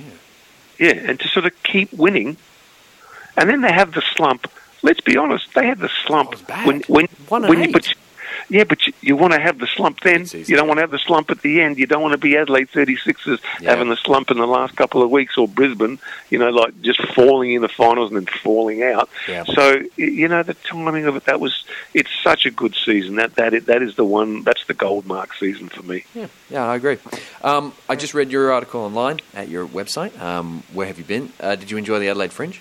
to sort of keep winning. And then they have the slump. Let's be honest, they had the slump when you put... Yeah, but you want to have the slump then. You don't want to have the slump at the end. You don't want to be Adelaide 36ers having the slump in the last couple of weeks, or Brisbane, like just falling in the finals and then falling out. Yeah. So, the timing of it, it's such a good season. That is the one, that's the gold mark season for me. Yeah, I agree. I just read your article online at your website. Where have you been? Did you enjoy the Adelaide Fringe?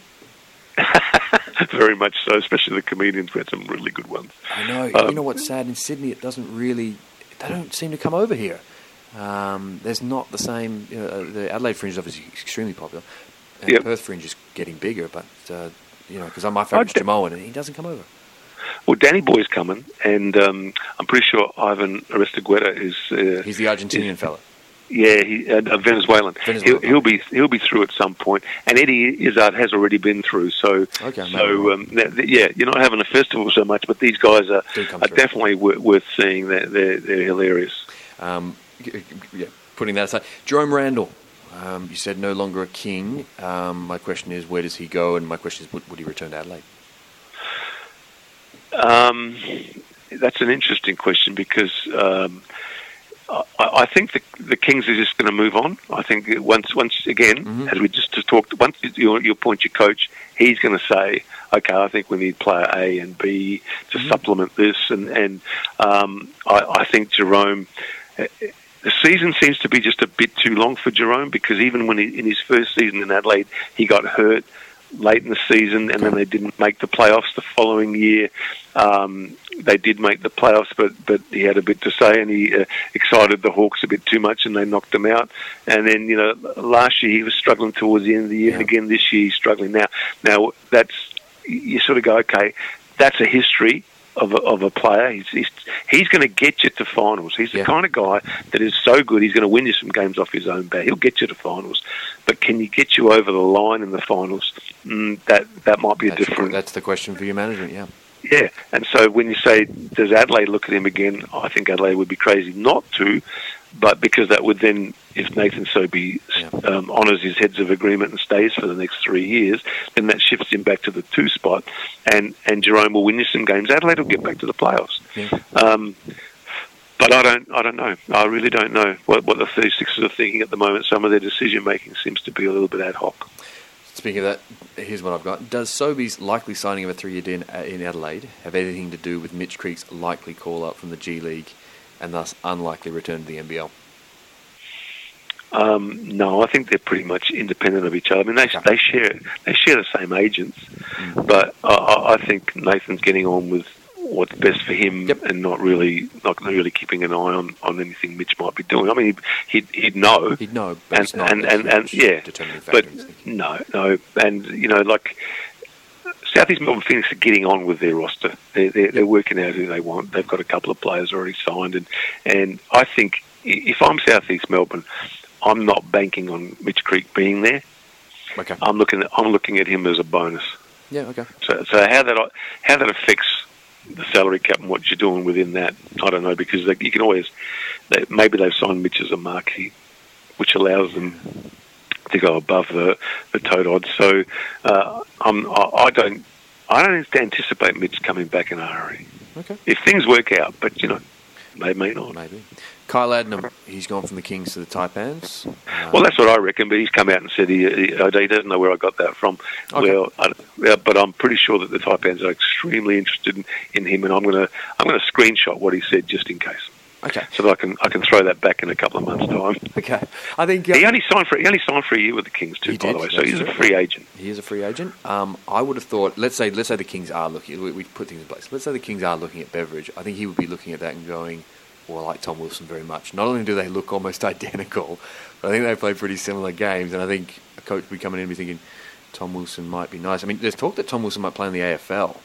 Very much so, especially the comedians. We had some really good ones. I know. You know what's sad? In Sydney, they don't seem to come over here. There's not the same... the Adelaide Fringe is obviously extremely popular. And Perth Fringe is getting bigger, but, because my favourite is Jamoan, and he doesn't come over. Well, Danny Boy's coming, and I'm pretty sure Ivan Aristeguieta is. He's the Argentinian fella. Yeah, Venezuelan. He'll be through at some point, and Eddie Izzard has already been through. So, yeah, you're not having a festival so much, but these guys are definitely worth seeing. They're hilarious. Putting that aside, Jerome Randall. You said no longer a king. My question is, where does he go? And my question is, would he return to Adelaide? That's an interesting question because. I think the Kings are just going to move on. I think once again, as we just talked, once you appoint your coach, he's going to say, okay, I think we need player A and B to supplement this. And I think Jerome, the season seems to be just a bit too long for Jerome because even when in his first season in Adelaide, he got hurt late in the season, and then they didn't make the playoffs the following year. They did make the playoffs, but he had a bit to say, and he excited the Hawks a bit too much, and they knocked them out. And then, last year he was struggling towards the end of the year, and again this year he's struggling now. Now, you sort of go, okay, that's a history of a player. He's going to get you to finals. He's the kind of guy that is so good, he's going to win you some games off his own bat. He'll get you to finals. But can you get you over the line in the finals? That might be different. That's the question for your management, yeah. Yeah, and so when you say, does Adelaide look at him again, I think Adelaide would be crazy not to, but because that would then, if Nathan Sobey honours his heads of agreement and stays for the next 3 years, then that shifts him back to the 2 spot, and Jerome will win you some games. Adelaide will get back to the playoffs. Yeah. But I don't know. I really don't know what the 36ers are thinking at the moment. Some of their decision-making seems to be a little bit ad hoc. Speaking of that, here's what I've got. Does Sobey's likely signing of a 3-year deal in Adelaide have anything to do with Mitch Creek's likely call-up from the G League and thus unlikely return to the NBL? No, I think they're pretty much independent of each other. I mean, they share the same agents, but I think Nathan's getting on with what's best for him and not really keeping an eye on anything Mitch might be doing. I mean, he'd know. He'd know, but it's not determining factor. But no, and like South East Melbourne Phoenix are getting on with their roster. They're working out who they want. They've got a couple of players already signed, and I think if I'm South East Melbourne, I'm not banking on Mitch Creek being there. Okay. I'm looking at him as a bonus. Yeah. Okay. So how that affects the salary cap and what you're doing within that, I don't know, because you can always maybe they've signed Mitch as a marquee, which allows them to go above the tote odds. So I don't anticipate Mitch coming back in a hurry. Okay. If things work out, but they may not. Maybe. Kyle Adnam, he's gone from the Kings to the Taipans. Well, that's what I reckon, but he's come out and said he doesn't know where I got that from. Okay. Well, but I'm pretty sure that the Taipans are extremely interested in him, and I'm gonna screenshot what he said just in case. Okay. So that I can throw that back in a couple of months' time. Okay. I think he only signed for a year with the Kings too, by the way. So he's a free agent. He is a free agent. I would have thought. Let's say the Kings are looking. We put things in place. Let's say the Kings are looking at Beveridge. I think he would be looking at that and going, well, I like Tom Wilson very much. Not only do they look almost identical, but I think they play pretty similar games. And I think a coach would be coming in and be thinking, Tom Wilson might be nice. I mean, there's talk that Tom Wilson might play in the AFL.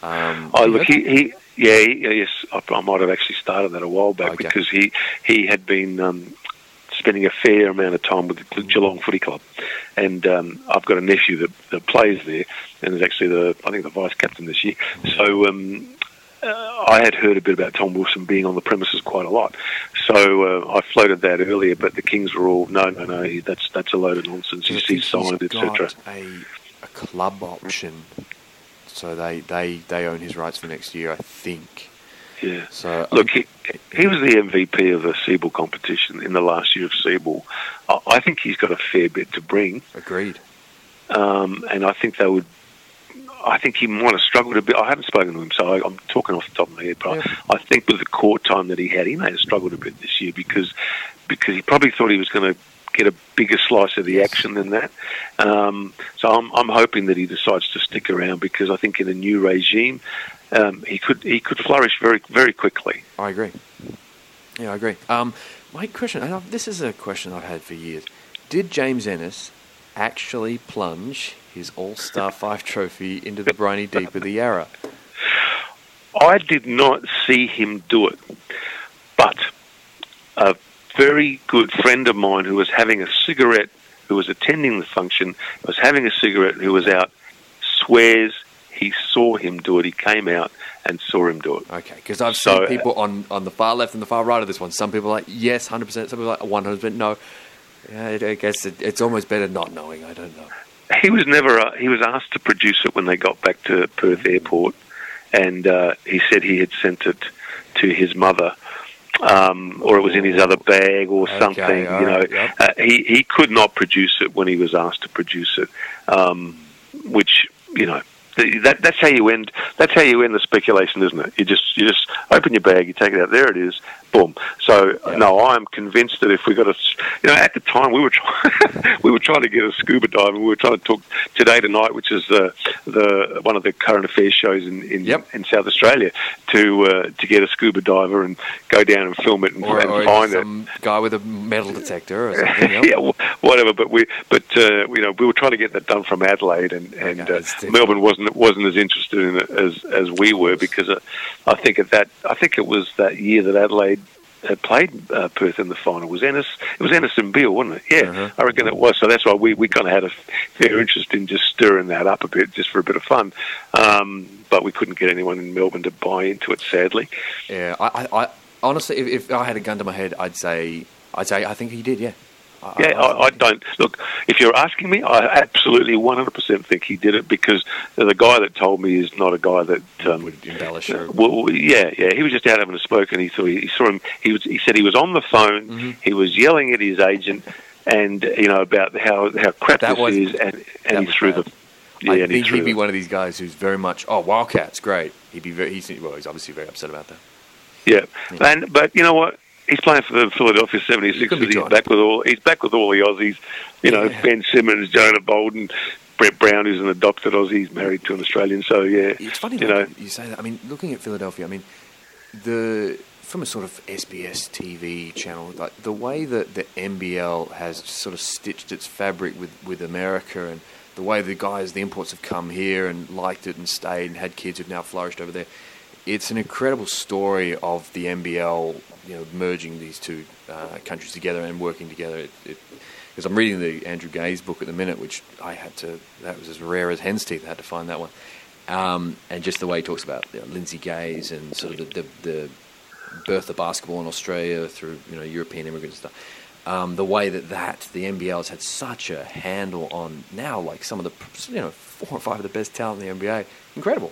Yes, I might have actually started that a while back because he had been spending a fair amount of time with the Geelong Footy Club, and I've got a nephew that plays there, and is actually I think the vice captain this year. So I had heard a bit about Tom Wilson being on the premises quite a lot, so I floated that earlier. But the Kings were all no, that's a load of nonsense. He's signed, etc. A club option. So they own his rights for next year, I think. Yeah. So look, he was the MVP of the Seabull competition in the last year of Seabull. I think he's got a fair bit to bring. Agreed. And I think I think he might have struggled a bit. I haven't spoken to him, so I'm talking off the top of my head. But I think with the court time that he may have struggled a bit this year because he probably thought he was going to get a bigger slice of the action than that. So I'm hoping that he decides to stick around because I think in a new regime he could flourish very, very quickly. I agree. Yeah, I agree. My question, and this is a question I've had for years. Did James Ennis actually plunge his All-Star 5 trophy into the briny deep of the Yarra? I did not see him do it, but a very good friend of mine who was having a cigarette, who was attending the function, was having a cigarette, who was out, swears he saw him do it. He came out and saw him do it. Okay, because I've seen people on the far left and the far right of this one. Some people are like, yes, 100%. Some people are like, 100% no. Yeah, I guess it's almost better not knowing. I don't know. He was he was asked to produce it when they got back to Perth Airport, and he said he had sent it to his mother, or it was in his other bag or something. Right, yep. He could not produce it when he was asked to produce it, which, you know, that's how you end. That's how you end the speculation, isn't it? You just open your bag, you take it out. There it is. Boom. So no, I'm convinced that if we got at the time we were trying to get a scuba diver. We were trying to talk Today Tonight, which is the one of the current affairs shows in South Australia, to get a scuba diver and go down and film it and find some guy with a metal detector or something. Yep. Yeah, whatever. But we were trying to get that done from Adelaide, and Melbourne wasn't as interested in it as we were, because I think it was that year that Adelaide had played Perth in the final. It was Ennis and Beale, wasn't it? Yeah, I reckon it was. So that's why we kind of had a fair interest in just stirring that up a bit, just for a bit of fun. But we couldn't get anyone in Melbourne to buy into it, sadly. Yeah, I honestly, if I had a gun to my head, I'd say I think he did. Yeah. I don't. Look, if you're asking me, I absolutely 100% think he did it, because the guy that told me is not a guy that would embellish. He was just out having a smoke, and he saw him. He said he was on the phone. Mm-hmm. He was yelling at his agent, and about how crap this is, and he threw the. Yeah, I think he'd be one of these guys who's very much Wildcats, great. He's obviously very upset about that. Yeah. But you know what? He's playing for the Philadelphia 76ers. He's back with all the Aussies. Ben Simmons, Jonah Bolden, Brett Brown, who's an adopted Aussie. He's married to an Australian. So yeah, it's funny you say that. I mean, looking at Philadelphia, I mean, from a sort of SBS TV channel, like the way that the NBL has sort of stitched its fabric with America, and the way the imports have come here and liked it and stayed and had kids who've now flourished over there. It's an incredible story of the NBL, merging these two countries together and working together. Because I'm reading the Andrew Gaze book at the minute, which that was as rare as hen's teeth. I had to find that one. And just the way he talks about Lindsay Gaze and sort of the birth of basketball in Australia through European immigrants and stuff. The way that the NBL has had such a handle on now, like some of the 4 or 5 of the best talent in the NBA. Incredible.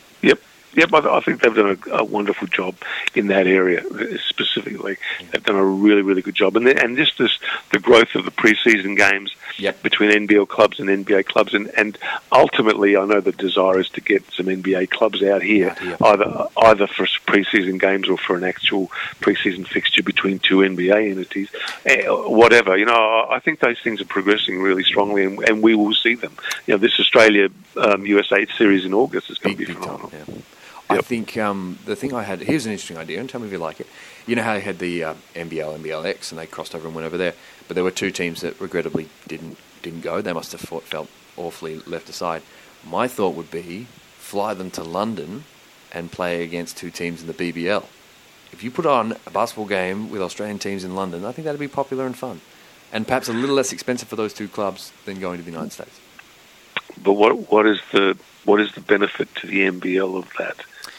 Yep, I think they've done a wonderful job in that area specifically. They've done a really, really good job, and just the growth of the preseason games between NBL clubs and NBA clubs, and ultimately, I know the desire is to get some NBA clubs out here, either for preseason games or for an actual preseason fixture between two NBA entities, whatever. I think those things are progressing really strongly, and we will see them. This Australia USA series in August is going to be phenomenal. I think the thing I had... Here's an interesting idea, and tell me if you like it. You know how they had the NBL, NBLX, and they crossed over and went over there, but there were 2 teams that regrettably didn't go. They must have felt awfully left aside. My thought would be fly them to London and play against 2 teams in the BBL. If you put on a basketball game with Australian teams in London, I think that'd be popular and fun, and perhaps a little less expensive for those 2 clubs than going to the United States. But what is the benefit to the NBL of that?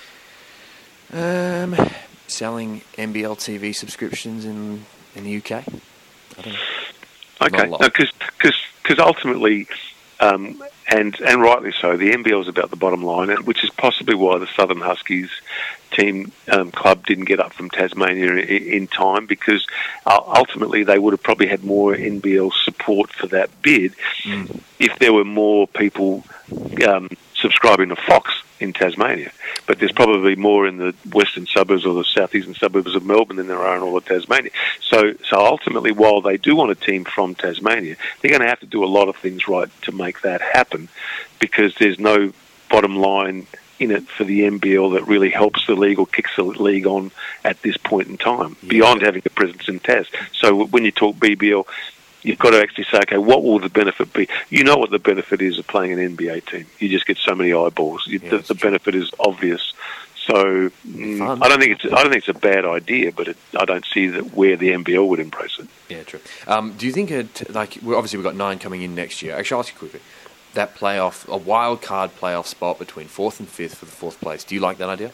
Selling NBL TV subscriptions in the UK. I don't know. Okay, because ultimately, and rightly so, the NBL is about the bottom line, which is possibly why the Southern Huskies team club didn't get up from Tasmania in time, because ultimately they would have probably had more NBL support for that bid if there were more people subscribing to Fox in Tasmania. But there's probably more in the western suburbs or the southeastern suburbs of Melbourne than there are in all of Tasmania. So ultimately, while they do want a team from Tasmania, they're going to have to do a lot of things right to make that happen, because there's no bottom line in it for the NBL that really helps the league or kicks the league on at this point in time, beyond having a presence in Tas. So when you talk BBL, you've got to actually say, okay, what will the benefit be? You know what the benefit is of playing an NBA team. You just get so many eyeballs. The benefit is obvious. So I don't think it's a bad idea, but I don't see that where the NBL would embrace it. Yeah, true. Do you think obviously we've got 9 coming in next year? Actually, I'll ask you quickly. That a wild card playoff spot between 4th and 5th for the 4th place. Do you like that idea?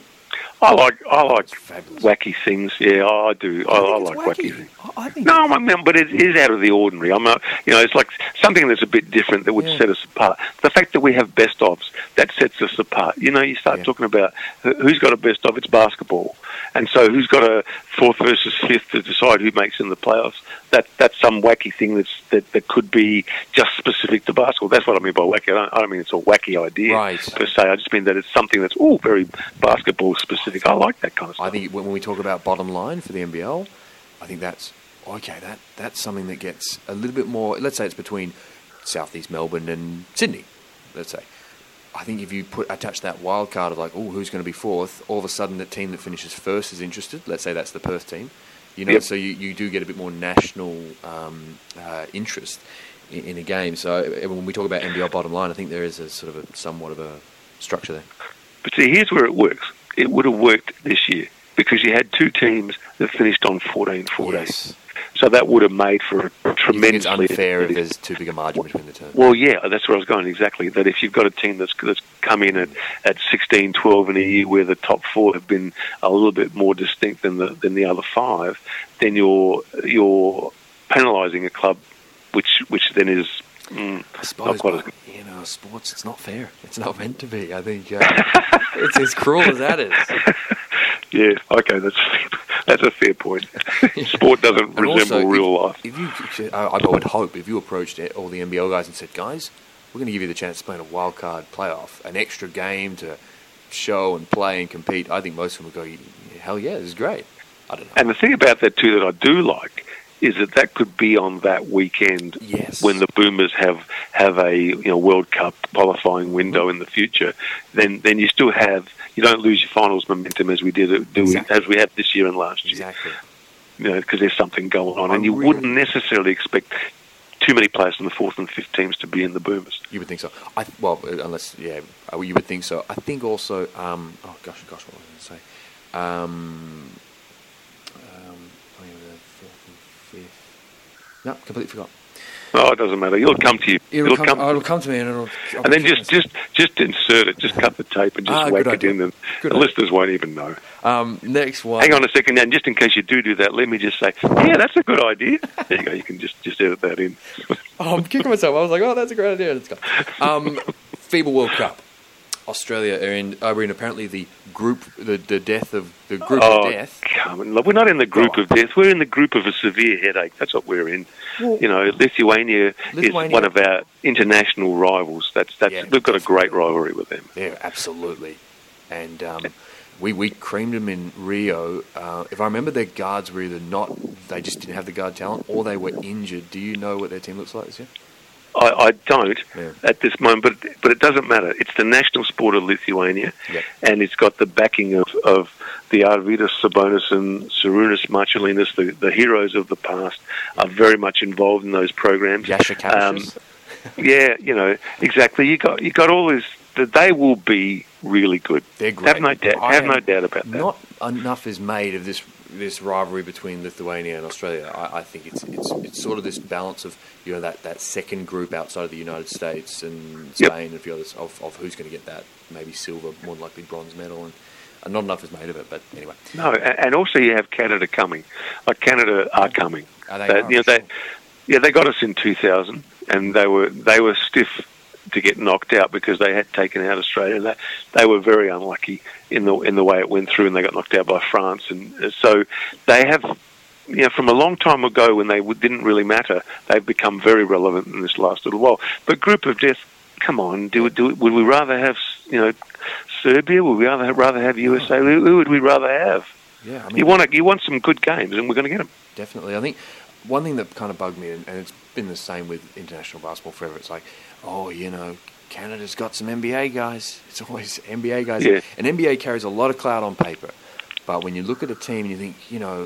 I like wacky things. Yeah, I do. I like wacky things. I think but it is out of the ordinary. It's like something that's a bit different that would set us apart. The fact that we have best ofs, that sets us apart. You start talking about who's got a best of. It's basketball, and so who's got a 4th versus 5th to decide who makes in the playoffs. That's some wacky thing that could be just specific to basketball. That's what I mean by wacky. I don't mean it's a wacky idea per se. I just mean that it's something that's very basketball specific. I like that kind of stuff. I think when we talk about bottom line for the NBL, I think that's okay. That's something that gets a little bit more. Let's say it's between Southeast Melbourne and Sydney. Let's say. I think if you attach that wild card of who's going to be 4th, all of a sudden the team that finishes 1st is interested. Let's say that's the Perth team. So you do get a bit more national interest in a game. So when we talk about NBL bottom line, I think there is a sort of somewhat of a structure there. But see, here's where it works. It would have worked this year because you had 2 teams that finished on 14-14. Yes. So that would have made for a tremendously... You think it's unfair if there's too big a margin between the two? Well, yeah, that's where I was going, exactly. That if you've got a team that's come in at 16-12 in a year where the top 4 have been a little bit more distinct than the other 5, then you're penalising a club which then is... I suppose, sports, it's not fair. It's not meant to be. I think it's as cruel as that is. Yeah, okay, that's a fair point. Sport doesn't resemble real life. I would hope if you approached all the NBL guys and said, guys, we're going to give you the chance to play in a wild card playoff, an extra game to show and play and compete, I think most of them would go, hell yeah, this is great. I don't know. And the thing about that too that I do like is that could be on that weekend when the Boomers have a World Cup qualifying window in the future. Then you still you don't lose your finals momentum as we as we had this year and last year. Exactly. Because there's something going on, and you wouldn't necessarily expect too many players from the 4th and 5th teams to be in the Boomers. You would think so. You would think so. I think also. What was I going to say? No, completely forgot. Oh, it doesn't matter. It'll come to you. It'll come to me, and then just insert it. Just cut the tape and just whack it in, and the listeners won't even know. Next one. Hang on a second, and just in case you do that, let me just say, yeah, that's a good idea. There you go. You can just edit that in. I'm kicking myself. I was like, that's a great idea. Let's go. FIBA World Cup. Australia are in apparently the group, the death of the group of death. Come on, we're not in the group of death. We're in the group of a severe headache. That's what we're in. Well, Lithuania is one of our international rivals. We've got a great rivalry with them. Yeah, absolutely. And we creamed them in Rio. If I remember, their guards were either they just didn't have the guard talent, or they were injured. Do you know what their team looks like this year? I don't at this moment, but it doesn't matter. It's the national sport of Lithuania, and it's got the backing of the Arvydas Sabonis and Sarunas Marčelinas, the heroes of the past, are very much involved in those programs. Yasha Kapishas. Exactly. You got all this. They will be really good. They're great. Have no doubt about that. Not enough is made of this rivalry between Lithuania and Australia. I think it's sort of this balance of that second group outside of the United States and Spain and a few others of who's going to get that maybe silver, more than likely bronze medal, and not enough is made of it. But anyway, no, and also you have Canada coming. Canada are coming. They got us in 2000, and they were stiff to get knocked out because they had taken out Australia. They were very unlucky in the way it went through, and they got knocked out by France. And so they have, from a long time ago when they didn't really matter, they've become very relevant in this last little while. But group of death, come on, would we rather have Serbia? Would we rather have USA? Who would we rather have? Yeah, I mean, you want some good games, and we're going to get them. Definitely. I think one thing that kind of bugged me, and it's been the same with international basketball forever, it's like, Canada's got some NBA guys. It's always NBA guys. Yeah. And NBA carries a lot of clout on paper. But when you look at a team and you think,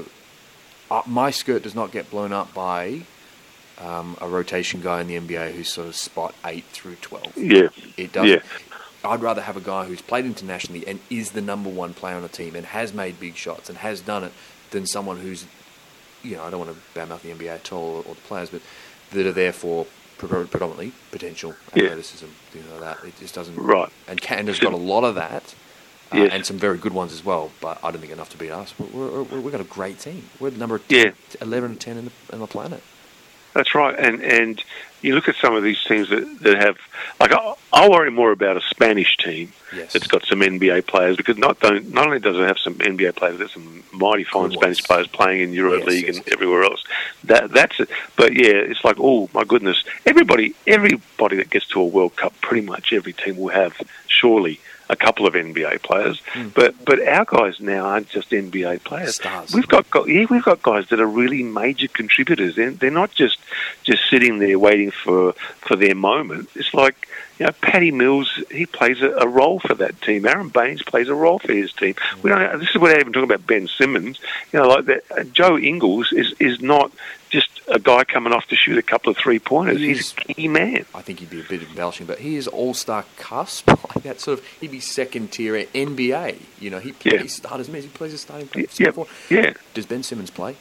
my skirt does not get blown up by a rotation guy in the NBA who's sort of spot 8 through 12. Yeah. It doesn't. Yeah. I'd rather have a guy who's played internationally and is the number one player on a team and has made big shots and has done it than someone who's, I don't want to badmouth the NBA at all or the players, but that are there for predominantly potential athleticism, things like that. It just doesn't. Right. And Canada's got a lot of that, and some very good ones as well. But I don't think enough to beat us. We've got a great team. We're number 11 and 10 in the planet. That's right, and you look at some of these teams that have, like, I worry more about a Spanish team that's got some NBA players, because not only does it have some NBA players, there's some mighty fine Spanish players playing in EuroLeague and everywhere else. That's it. But it's like, oh my goodness, everybody that gets to a World Cup, pretty much every team will have surely a couple of NBA players, but our guys now aren't just NBA players. Stars. We've got guys that are really major contributors. They're not just sitting there waiting for their moment. It's like, Patty Mills, he plays a role for that team. Aaron Baines plays a role for his team. This is what I even talk about Ben Simmons. Like that. Joe Ingles is not just a guy coming off to shoot a couple of 3-pointers. He's a key man. I think he'd be a bit embellishing, but he is all-star cusp. Like that sort of, he'd be second-tier NBA. He plays starters minutes. He plays a starting player. Yeah. Does Ben Simmons play?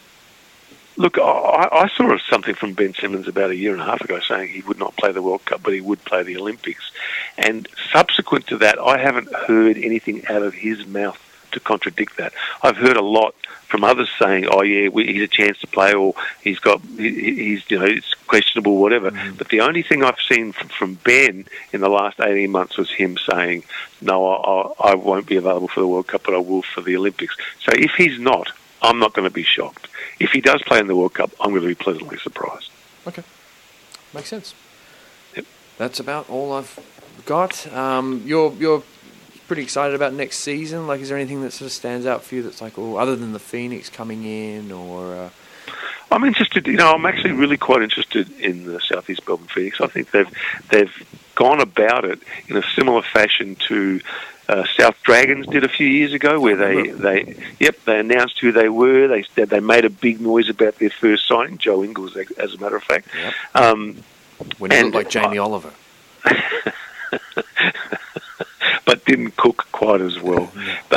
Look, I saw something from Ben Simmons about a year and a half ago saying he would not play the World Cup, but he would play the Olympics. And subsequent to that, I haven't heard anything out of his mouth to contradict that. I've heard a lot from others saying, "Oh yeah, he's a chance to play," or he's it's questionable, whatever. But the only thing I've seen from Ben in the last 18 months was him saying, "No, I won't be available for the World Cup, but I will for the Olympics." So if he's not, I'm not going to be shocked. If he does play in the World Cup, I'm going to be pleasantly surprised. Okay, makes sense. Yep. That's about all I've got. You're pretty excited about next season? Like, is there anything that sort of stands out for you that's like, other than the Phoenix coming in, or? I'm interested. I'm actually really quite interested in the Southeast Melbourne Phoenix. I think they've gone about it in a similar fashion to South Dragons did a few years ago, where they announced who they were. They made a big noise about their first signing, Joe Ingles, as a matter of fact. Yep. When he looked like Jamie Oliver. But didn't cook quite as well.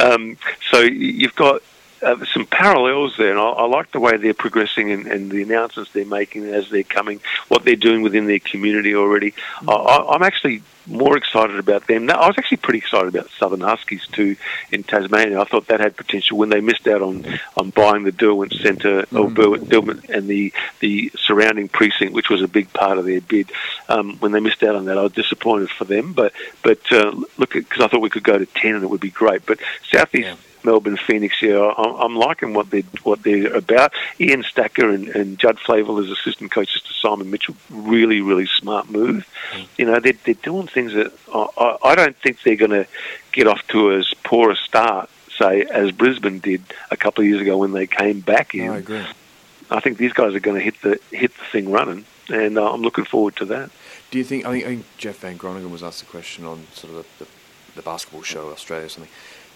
So you've got some parallels there, and I like the way they're progressing and the announcements they're making as they're coming, what they're doing within their community already. I'm actually more excited about them. I was actually pretty excited about Southern Huskies too in Tasmania. I thought that had potential when they missed out on buying the Derwent Centre or Derwent and the surrounding precinct, which was a big part of their bid. When they missed out on that, I was disappointed for them. But look, because I thought we could go to 10 and it would be great. But Southeast Melbourne Phoenix, I'm liking what they're about. Ian Stacker and Judd Flavel as assistant coaches to Simon Mitchell, really, really smart move. They're doing things that I don't think they're going to get off to as poor a start, say, as Brisbane did a couple of years ago when they came back in. I agree. I think these guys are going to hit the thing running, and I'm looking forward to that. Do you think? I think Jeff Van Groningen was asked a question on sort of the basketball show Australia or something.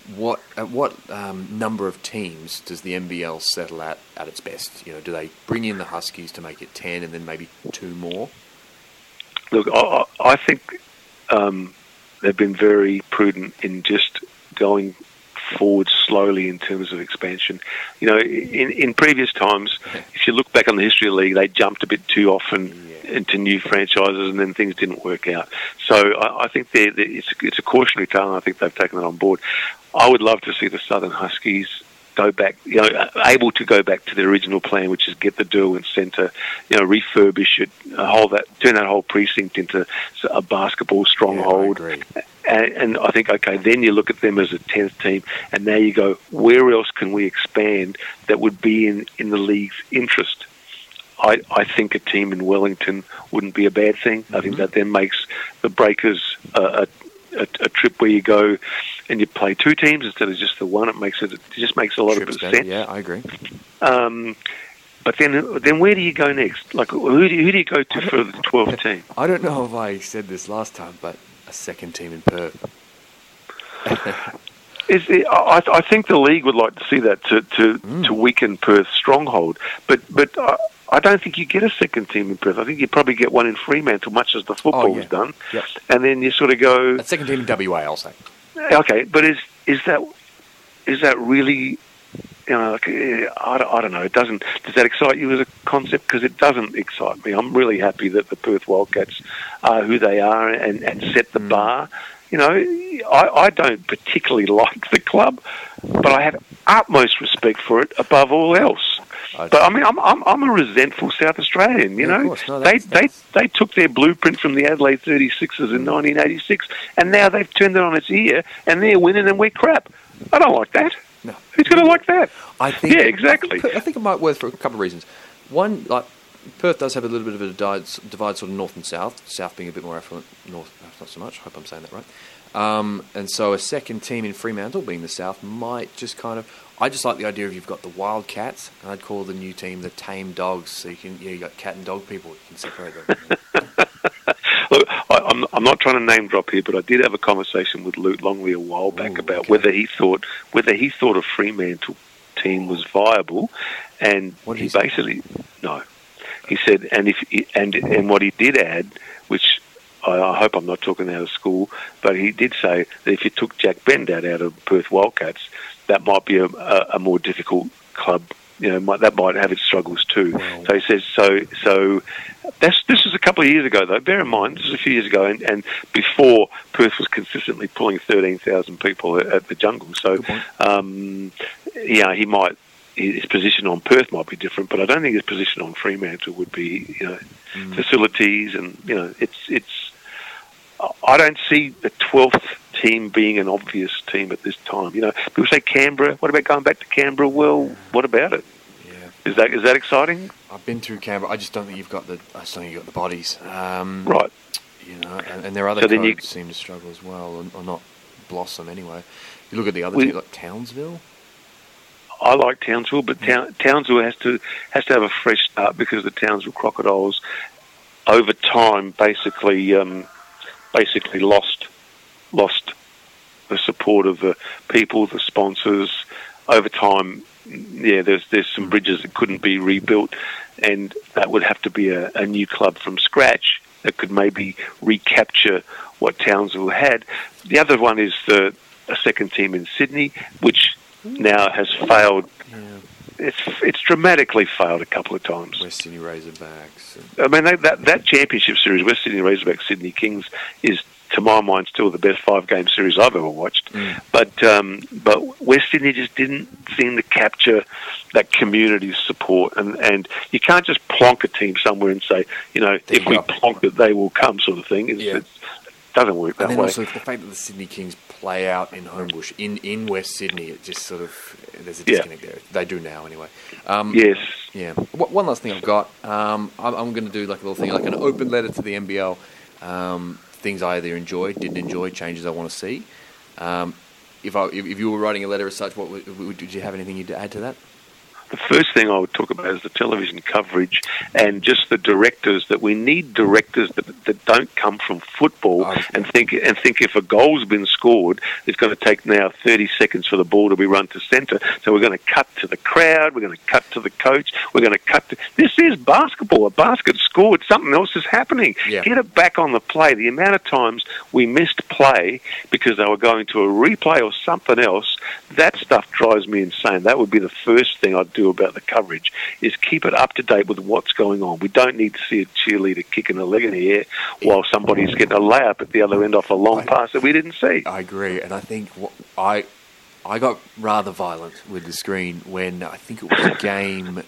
At what number of teams does the NBL settle at its best? Do they bring in the Huskies to make it 10 and then maybe 2 more? Look, I think they've been very prudent in just going forward slowly in terms of expansion. In previous times, if you look back on the history of the league, they jumped a bit too often into new franchises, and then things didn't work out. So I think it's a cautionary tale, and I think they've taken that on board. I would love to see the Southern Huskies go back, able to go back to the original plan, which is get the Derwent Centre, refurbish it, turn that whole precinct into a basketball stronghold. Yeah, I agree. And I think, okay, then you look at them as a 10th team, and now you go, where else can we expand that would be in the league's interest? I think a team in Wellington wouldn't be a bad thing. I think that then makes the Breakers a trip where you go and you play 2 teams instead of just the one. It just makes a lot of sense. Yeah, I agree. But then where do you go next? Like, who do you go to for the 12th team? I don't know if I said this last time, but a second team in Perth. I think the league would like to see that to weaken Perth's stronghold. But I don't think you get a second team in Perth. I think you probably get one in Fremantle, much as the football was done. Yep. And then you sort of go... A second team in WA, I'll say. Okay, but is that really... I don't know. Does that excite you as a concept? Because it doesn't excite me. I'm really happy that the Perth Wildcats are who they are and set the bar. I don't particularly like the club, but I have utmost respect for it above all else. But I mean, I'm a resentful South Australian. No, they took their blueprint from the Adelaide 36ers in 1986, and now they've turned it on its ear, and they're winning, and we're crap. I don't like that. No. Who's going to like that? I think, yeah, exactly. I think it might work for a couple of reasons. One, like Perth does have a little bit of a divide sort of north and south. South being a bit more affluent, north not so much. I hope I'm saying that right. And so a second team in Fremantle, being the south, might just kind of... I just like the idea of you've got the Wildcats, and I'd call the new team the Tame Dogs. So you got cat and dog people. You can separate them. Look, I'm not trying to name drop here, but I did have a conversation with Luke Longley a while back about whether he thought a Fremantle team was viable, and he basically no. He said, and what he did add, which I hope I'm not talking out of school, but he did say that if you took Jack Bendat out of Perth Wildcats, that might be a more difficult club. That might have its struggles too. Wow. So he says, so this is a couple of years ago, though. Bear in mind, this is a few years ago, and before Perth was consistently pulling 13,000 people at the Jungle. So, his position on Perth might be different, but I don't think his position on Fremantle would be, facilities and, it's. I don't see the 12th team being an obvious team at this time. People say Canberra. What about going back to Canberra? Well, what about it? Yeah. Is that exciting? I've been through Canberra. I just don't think you've got the bodies. Right. And there are other codes seem to struggle as well, or not blossom anyway. You look at the other teams like Townsville. I like Townsville, but Townsville has to have a fresh start because the Townsville Crocodiles, over time, basically lost the support of the people, the sponsors. Over time, there's some bridges that couldn't be rebuilt, and that would have to be a new club from scratch that could maybe recapture what Townsville had. The other one is a second team in Sydney, which now has failed. Yeah. It's dramatically failed a couple of times. West Sydney Razorbacks. I mean, that championship series, West Sydney Razorbacks, Sydney Kings, is, to my mind, still the best 5-game series I've ever watched. But West Sydney just didn't seem to capture that community support, and you can't just plonk a team somewhere and say, if we plonk it, they will come, sort of thing. It doesn't work that way. And then also the fact that the Sydney Kings play out in Homebush, in West Sydney, it just sort of, there's a disconnect there. They do now, anyway. Yes. Yeah. One last thing I've got, I'm going to do like a little thing, like an open letter to the NBL. Things I either enjoyed, didn't enjoy, changes I want to see. If you were writing a letter as such, did you have anything you'd add to that? The first thing I would talk about is the television coverage and just the directors, that we need directors that don't come from football and think if a goal's been scored, it's going to take now 30 seconds for the ball to be run to centre. So we're going to cut to the crowd, we're going to cut to the coach, we're going to cut to... This is basketball. A basket scored, something else is happening. Yeah. Get it back on the play. The amount of times we missed play because they were going to a replay or something else, that stuff drives me insane. That would be the first thing I'd do about the coverage, is keep it up to date with what's going on. We don't need to see a cheerleader kicking a leg in the air while somebody's getting a layup at the other end off a long pass that we didn't see. I agree, and I think I got rather violent with the screen when I think it was game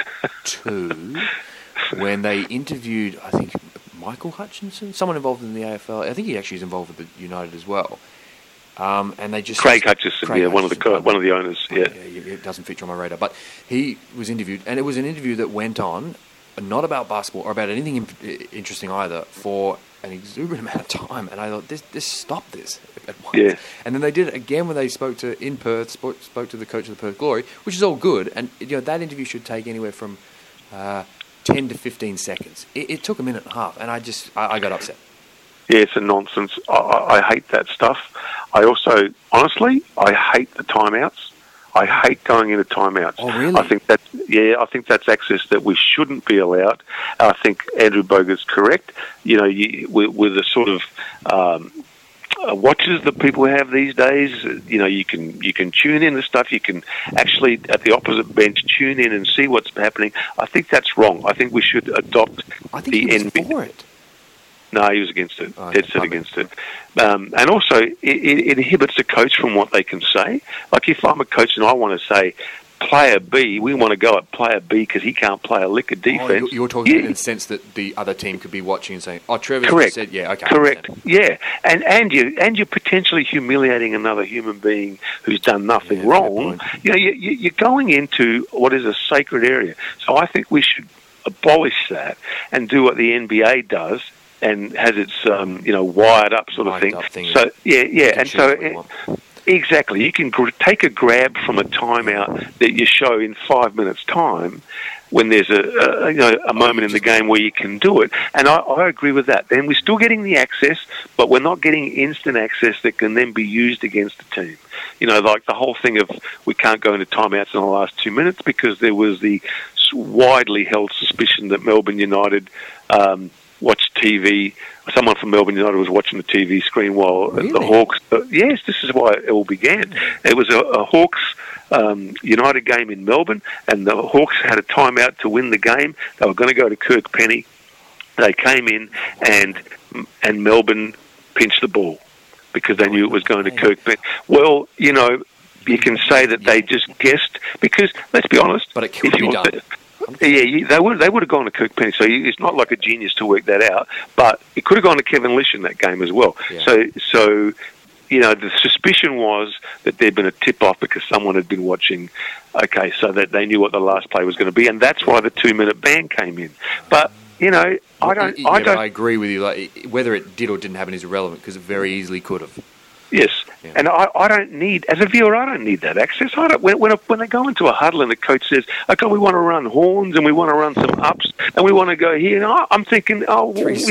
2 when they interviewed, I think, Michael Hutchinson, someone involved in the AFL. I think he actually is involved with the United as well. And they just Craig Hutchison, one of the owners. Yeah, it doesn't feature on my radar, but he was interviewed, and it was an interview that went on, not about basketball or about anything interesting either, for an exuberant amount of time. And I thought, this stop this at once. Yeah. And then they did it again when they spoke to the coach of the Perth Glory, which is all good. And that interview should take anywhere from 10 to 15 seconds. It took a minute and a half, and I got upset. Yeah, it's a nonsense. I hate that stuff. I also, honestly, I hate the timeouts. I hate going into timeouts. Oh, really? I think that's access that we shouldn't be allowed. I think Andrew Bogut's correct. You know, with the sort of watches that people have these days, you know, you can tune in and stuff. You can actually, at the opposite bench, tune in and see what's happening. I think that's wrong. I think we should adopt the NBA. For it. No, he was against it. Dead set against it. And also, it inhibits the coach from what they can say. Like, if I'm a coach and I want to say, player B, we want to go at player B because he can't play a lick of defense. You're talking in the sense that the other team could be watching and saying, "Oh, Trevor said, yeah, okay." Correct. Yeah, and you're potentially humiliating another human being who's done nothing wrong. You know, you're going into what is a sacred area. So I think we should abolish that and do what the NBA does and has its wired up sort of thing. So and so. Exactly. You can take a grab from a timeout that you show in 5 minutes' time when there's a moment in the game where you can do it. And I agree with that. Then we're still getting the access, but we're not getting instant access that can then be used against the team. You know, like the whole thing of we can't go into timeouts in the last 2 minutes because there was the widely held suspicion that Melbourne United watched TV. Someone from Melbourne United was watching the TV screen while the Hawks... yes, this is why it all began. It was a Hawks United game in Melbourne, and the Hawks had a timeout to win the game. They were going to go to Kirk Penny. They came in, and Melbourne pinched the ball because they knew it was going to Kirk Penny. Well, you know, you can say that they just guessed, because, let's be honest... But it could be done. Yeah, they would have gone to Kirk Penny, so it's not like a genius to work that out, but it could have gone to Kevin Lish in that game as well. Yeah. So you know, the suspicion was that there'd been a tip-off because someone had been watching, so that they knew what the last play was going to be, and that's why the 2-minute ban came in. But, you know, I agree with you. Like, whether it did or didn't happen is irrelevant, because it very easily could have. Yes, and I don't need, as a viewer, I don't need that access. I don't, when they go into a huddle and the coach says, "Okay, we want to run horns and we want to run some ups and we want to go here," and I'm thinking, let's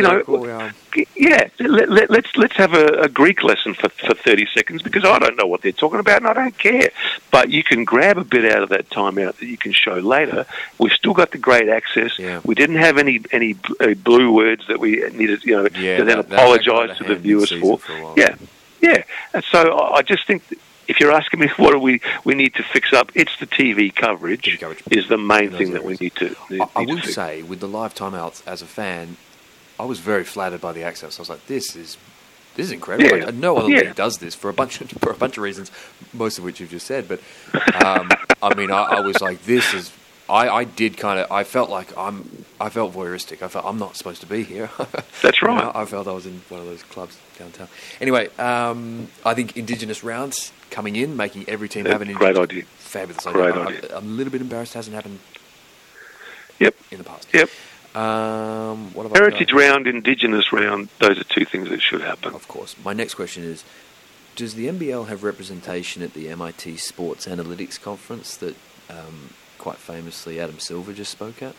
have a Greek lesson for 30 seconds, because I don't know what they're talking about and I don't care. But you can grab a bit out of that timeout that you can show later. We've still got the great access. Yeah. We didn't have any blue words that we needed, to then apologise to the viewers for. Yeah, and so I just think if you're asking me what do we need to fix up, it's the TV coverage is the main thing that we need to. I will say, with the live timeouts, as a fan, I was very flattered by the access. I was like, this is incredible. Yeah. Like, no other league does this for a bunch of reasons, most of which you've just said. But I mean, I was like, this is. I felt voyeuristic. I felt I'm not supposed to be here. That's right. I felt I was in one of those clubs downtown. Anyway, I think Indigenous rounds coming in, making every team have an Indigenous. Great idea. Fabulous idea. Great idea. I'm a little bit embarrassed it hasn't happened. Yep. In the past. Yep. What about Heritage round, Indigenous round? Those are two things that should happen. Of course. My next question is: does the NBL have representation at the MIT Sports Analytics Conference that? Quite famously, Adam Silver just spoke at?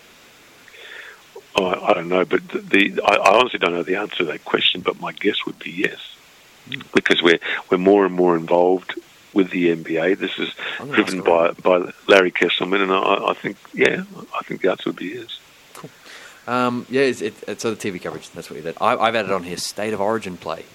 Oh, I don't know, but I honestly don't know the answer to that question. But my guess would be yes, because we're more and more involved with the NBA. This is driven by Larry Kesselman, and I think the answer would be yes. Cool. It's the TV coverage. That's what you did. I've added on here state of origin play.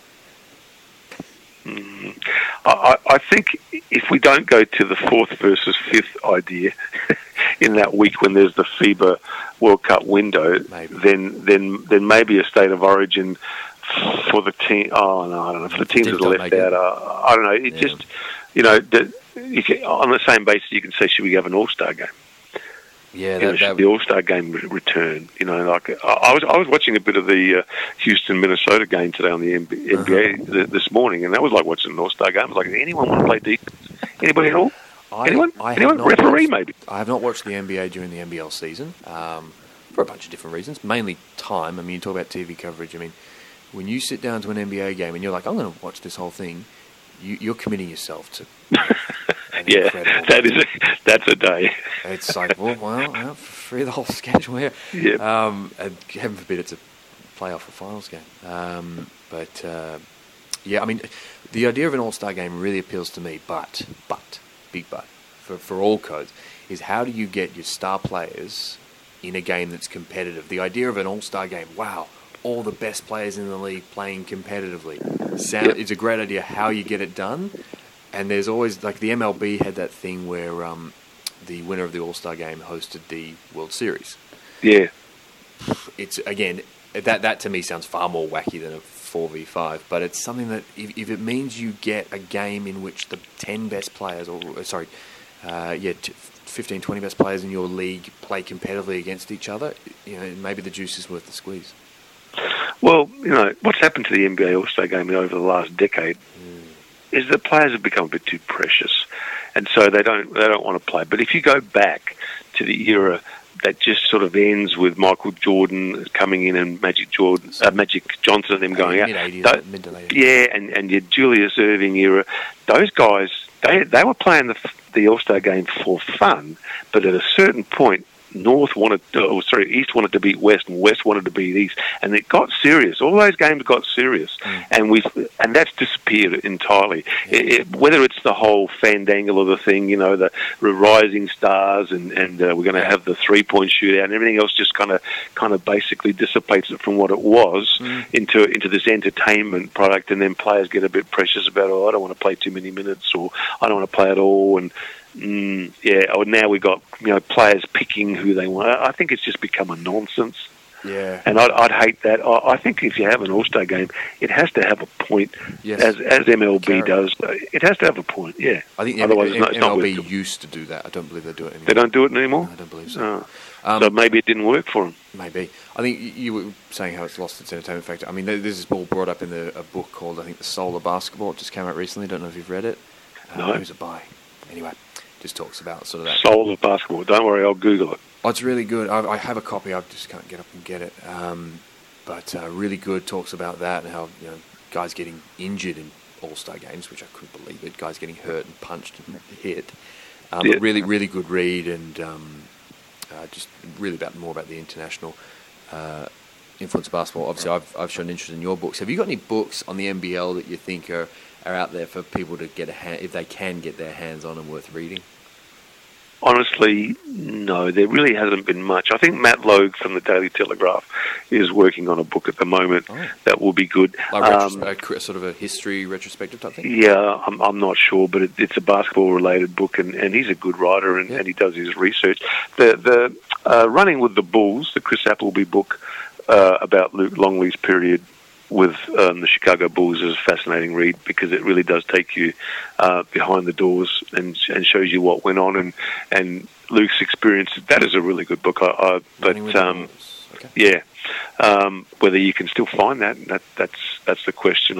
I think if we don't go to the 4th versus 5th idea in that week when there's the FIBA World Cup window, then maybe a state of origin for the team. Oh no, I don't know. For the teams that are left out, I don't know. It just, on the same basis, you can say, should we have an All-Star game? Yeah, should the All-Star game return? I was watching a bit of the Houston Minnesota game today on the NBA this morning, and that was like watching an All-Star game. I was like, does anyone want to play defense? Anybody at all? Anyone? Referee, maybe? I have not watched the NBA during the NBL season for a bunch of different reasons, mainly time. I mean, you talk about TV coverage. I mean, when you sit down to an NBA game and you're like, I'm going to watch this whole thing, you're committing yourself to. That's a day. It's like, well, free the whole schedule here. Yep. And heaven forbid it's a playoff or finals game. I mean, the idea of an All-Star game really appeals to me, but big but for all codes, is how do you get your star players in a game that's competitive? The idea of an all-star game, wow, all the best players in the league playing competitively. It's a great idea how you get it done. And there's always, like the MLB had that thing where the winner of the all-star game hosted the World Series. Yeah. It's, again, that to me sounds far more wacky than a 4v5, but it's something that if it means you get a game in which the 10 best players, 15, 20 best players in your league play competitively against each other, maybe the juice is worth the squeeze. Well, what's happened to the NBA All-Star Game over the last decade is that players have become a bit too precious, and so they don't want to play. But if you go back to the era that just sort of ends with Michael Jordan coming in and Magic Johnson and them going out, mid to late 80s. Yeah, and your Julius Erving era, those guys they were playing the All-Star Game for fun, but at a certain point, East wanted to beat West, and West wanted to beat East, and it got serious. All those games got serious, and that's disappeared entirely. Whether it's the whole fandangle of the thing, the rising stars, and we're going to have the 3-point shootout, and everything else just kind of basically dissipates it from what it was into this entertainment product, and then players get a bit precious about, I don't want to play too many minutes, or I don't want to play at all, and now we've got players picking who they want. I think it's just become a nonsense. Yeah, and I'd hate that. I think if you have an All-Star Game, it has to have a point, as MLB does. It has to have a point. Yeah, I think otherwise MLB used to do that. I don't believe they do it anymore. They don't do it anymore. No, I don't believe so. So maybe it didn't work for them. Maybe. I think you were saying how it's lost its entertainment factor. I mean, this is all brought up in a book called, I think, The Soul of Basketball. It just came out recently. Don't know if you've read it. No. Who's it by? Anyway. Just talks about sort of that. Soul of Basketball. Don't worry, I'll Google it. Oh, it's really good. I have a copy. I just can't get up and get it. But really good. Talks about that and how guys getting injured in All-Star games, which I couldn't believe it. Guys getting hurt and punched and hit. Really, really good read, and just really more about the international influence of basketball. Obviously, I've shown interest in your books. Have you got any books on the NBL that you think are out there for people to get if they can get their hands on and worth reading? Honestly, no, there really hasn't been much. I think Matt Logue from the Daily Telegraph is working on a book at the moment that will be good. Like sort of a history retrospective type thing? Yeah, I'm not sure, but it's a basketball-related book, and he's a good writer, and he does his research. The Running with the Bulls, the Chris Appleby book about Luke Longley's period with the Chicago Bulls is a fascinating read, because it really does take you behind the doors and shows you what went on and Luke's experience. That is a really good book. Whether you can still find that's the question.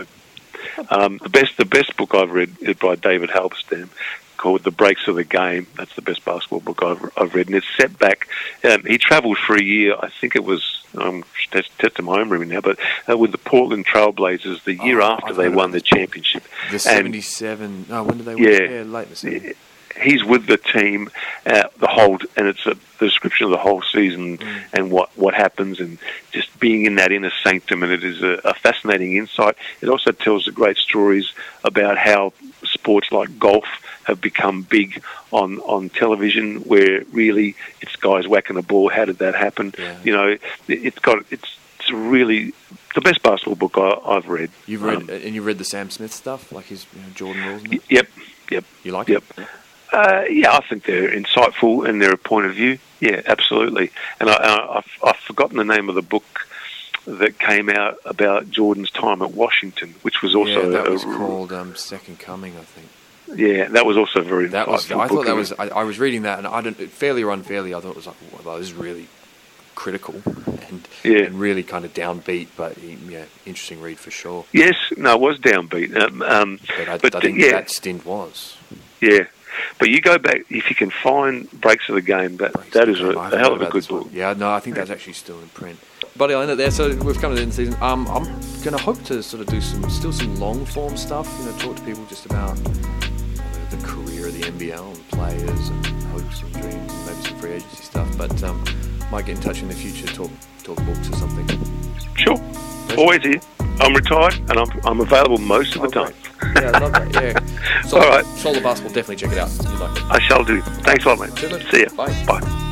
The best book I've read is by David Halberstam, called The Breaks of the Game. That's the best basketball book I've read, and it's set back. He travelled for a year. I think it was testing my own memory now, but with the Portland Trailblazers the year after they won the championship. The 77. No, when did they win? Yeah, late in the season. He's with the team and it's the description of the whole season and what happens, and just being in that inner sanctum, and it is a fascinating insight. It also tells the great stories about how sports like golf have become big on television, where really it's guys whacking a ball. How did that happen? Yeah. It's really the best basketball book I've read. You've read and you read the Sam Smith stuff, like his Jordan rules. And that? Yep. You like it? I think they're insightful and they're a point of view. Yeah, absolutely. And I've forgotten the name of the book that came out about Jordan's time at Washington, which was also that was called Second Coming, I think. Yeah, that was also very. I was reading that, and fairly or unfairly, I thought it was like, well, this is really critical and really kind of downbeat, but interesting read for sure. Yes, no, it was downbeat. But I think that stint was. Yeah. But you go back, if you can find Breaks of the Game, that is a hell of a good book. Yeah, no, I think that's actually still in print. Buddy, I'll end it there. So we've come to the end of the season. I'm going to hope to sort of do some long form stuff. Talk to people just about the career of the NBL and players and hopes and dreams and maybe some free agency stuff. But might get in touch in the future, talk books or something. Sure, always here. I'm retired and I'm available most of the time. Yeah, I love that. Yeah. All right. Solar Basketball, definitely check it out. You like it. I shall do. Thanks a lot, mate. See ya. Bye. Bye.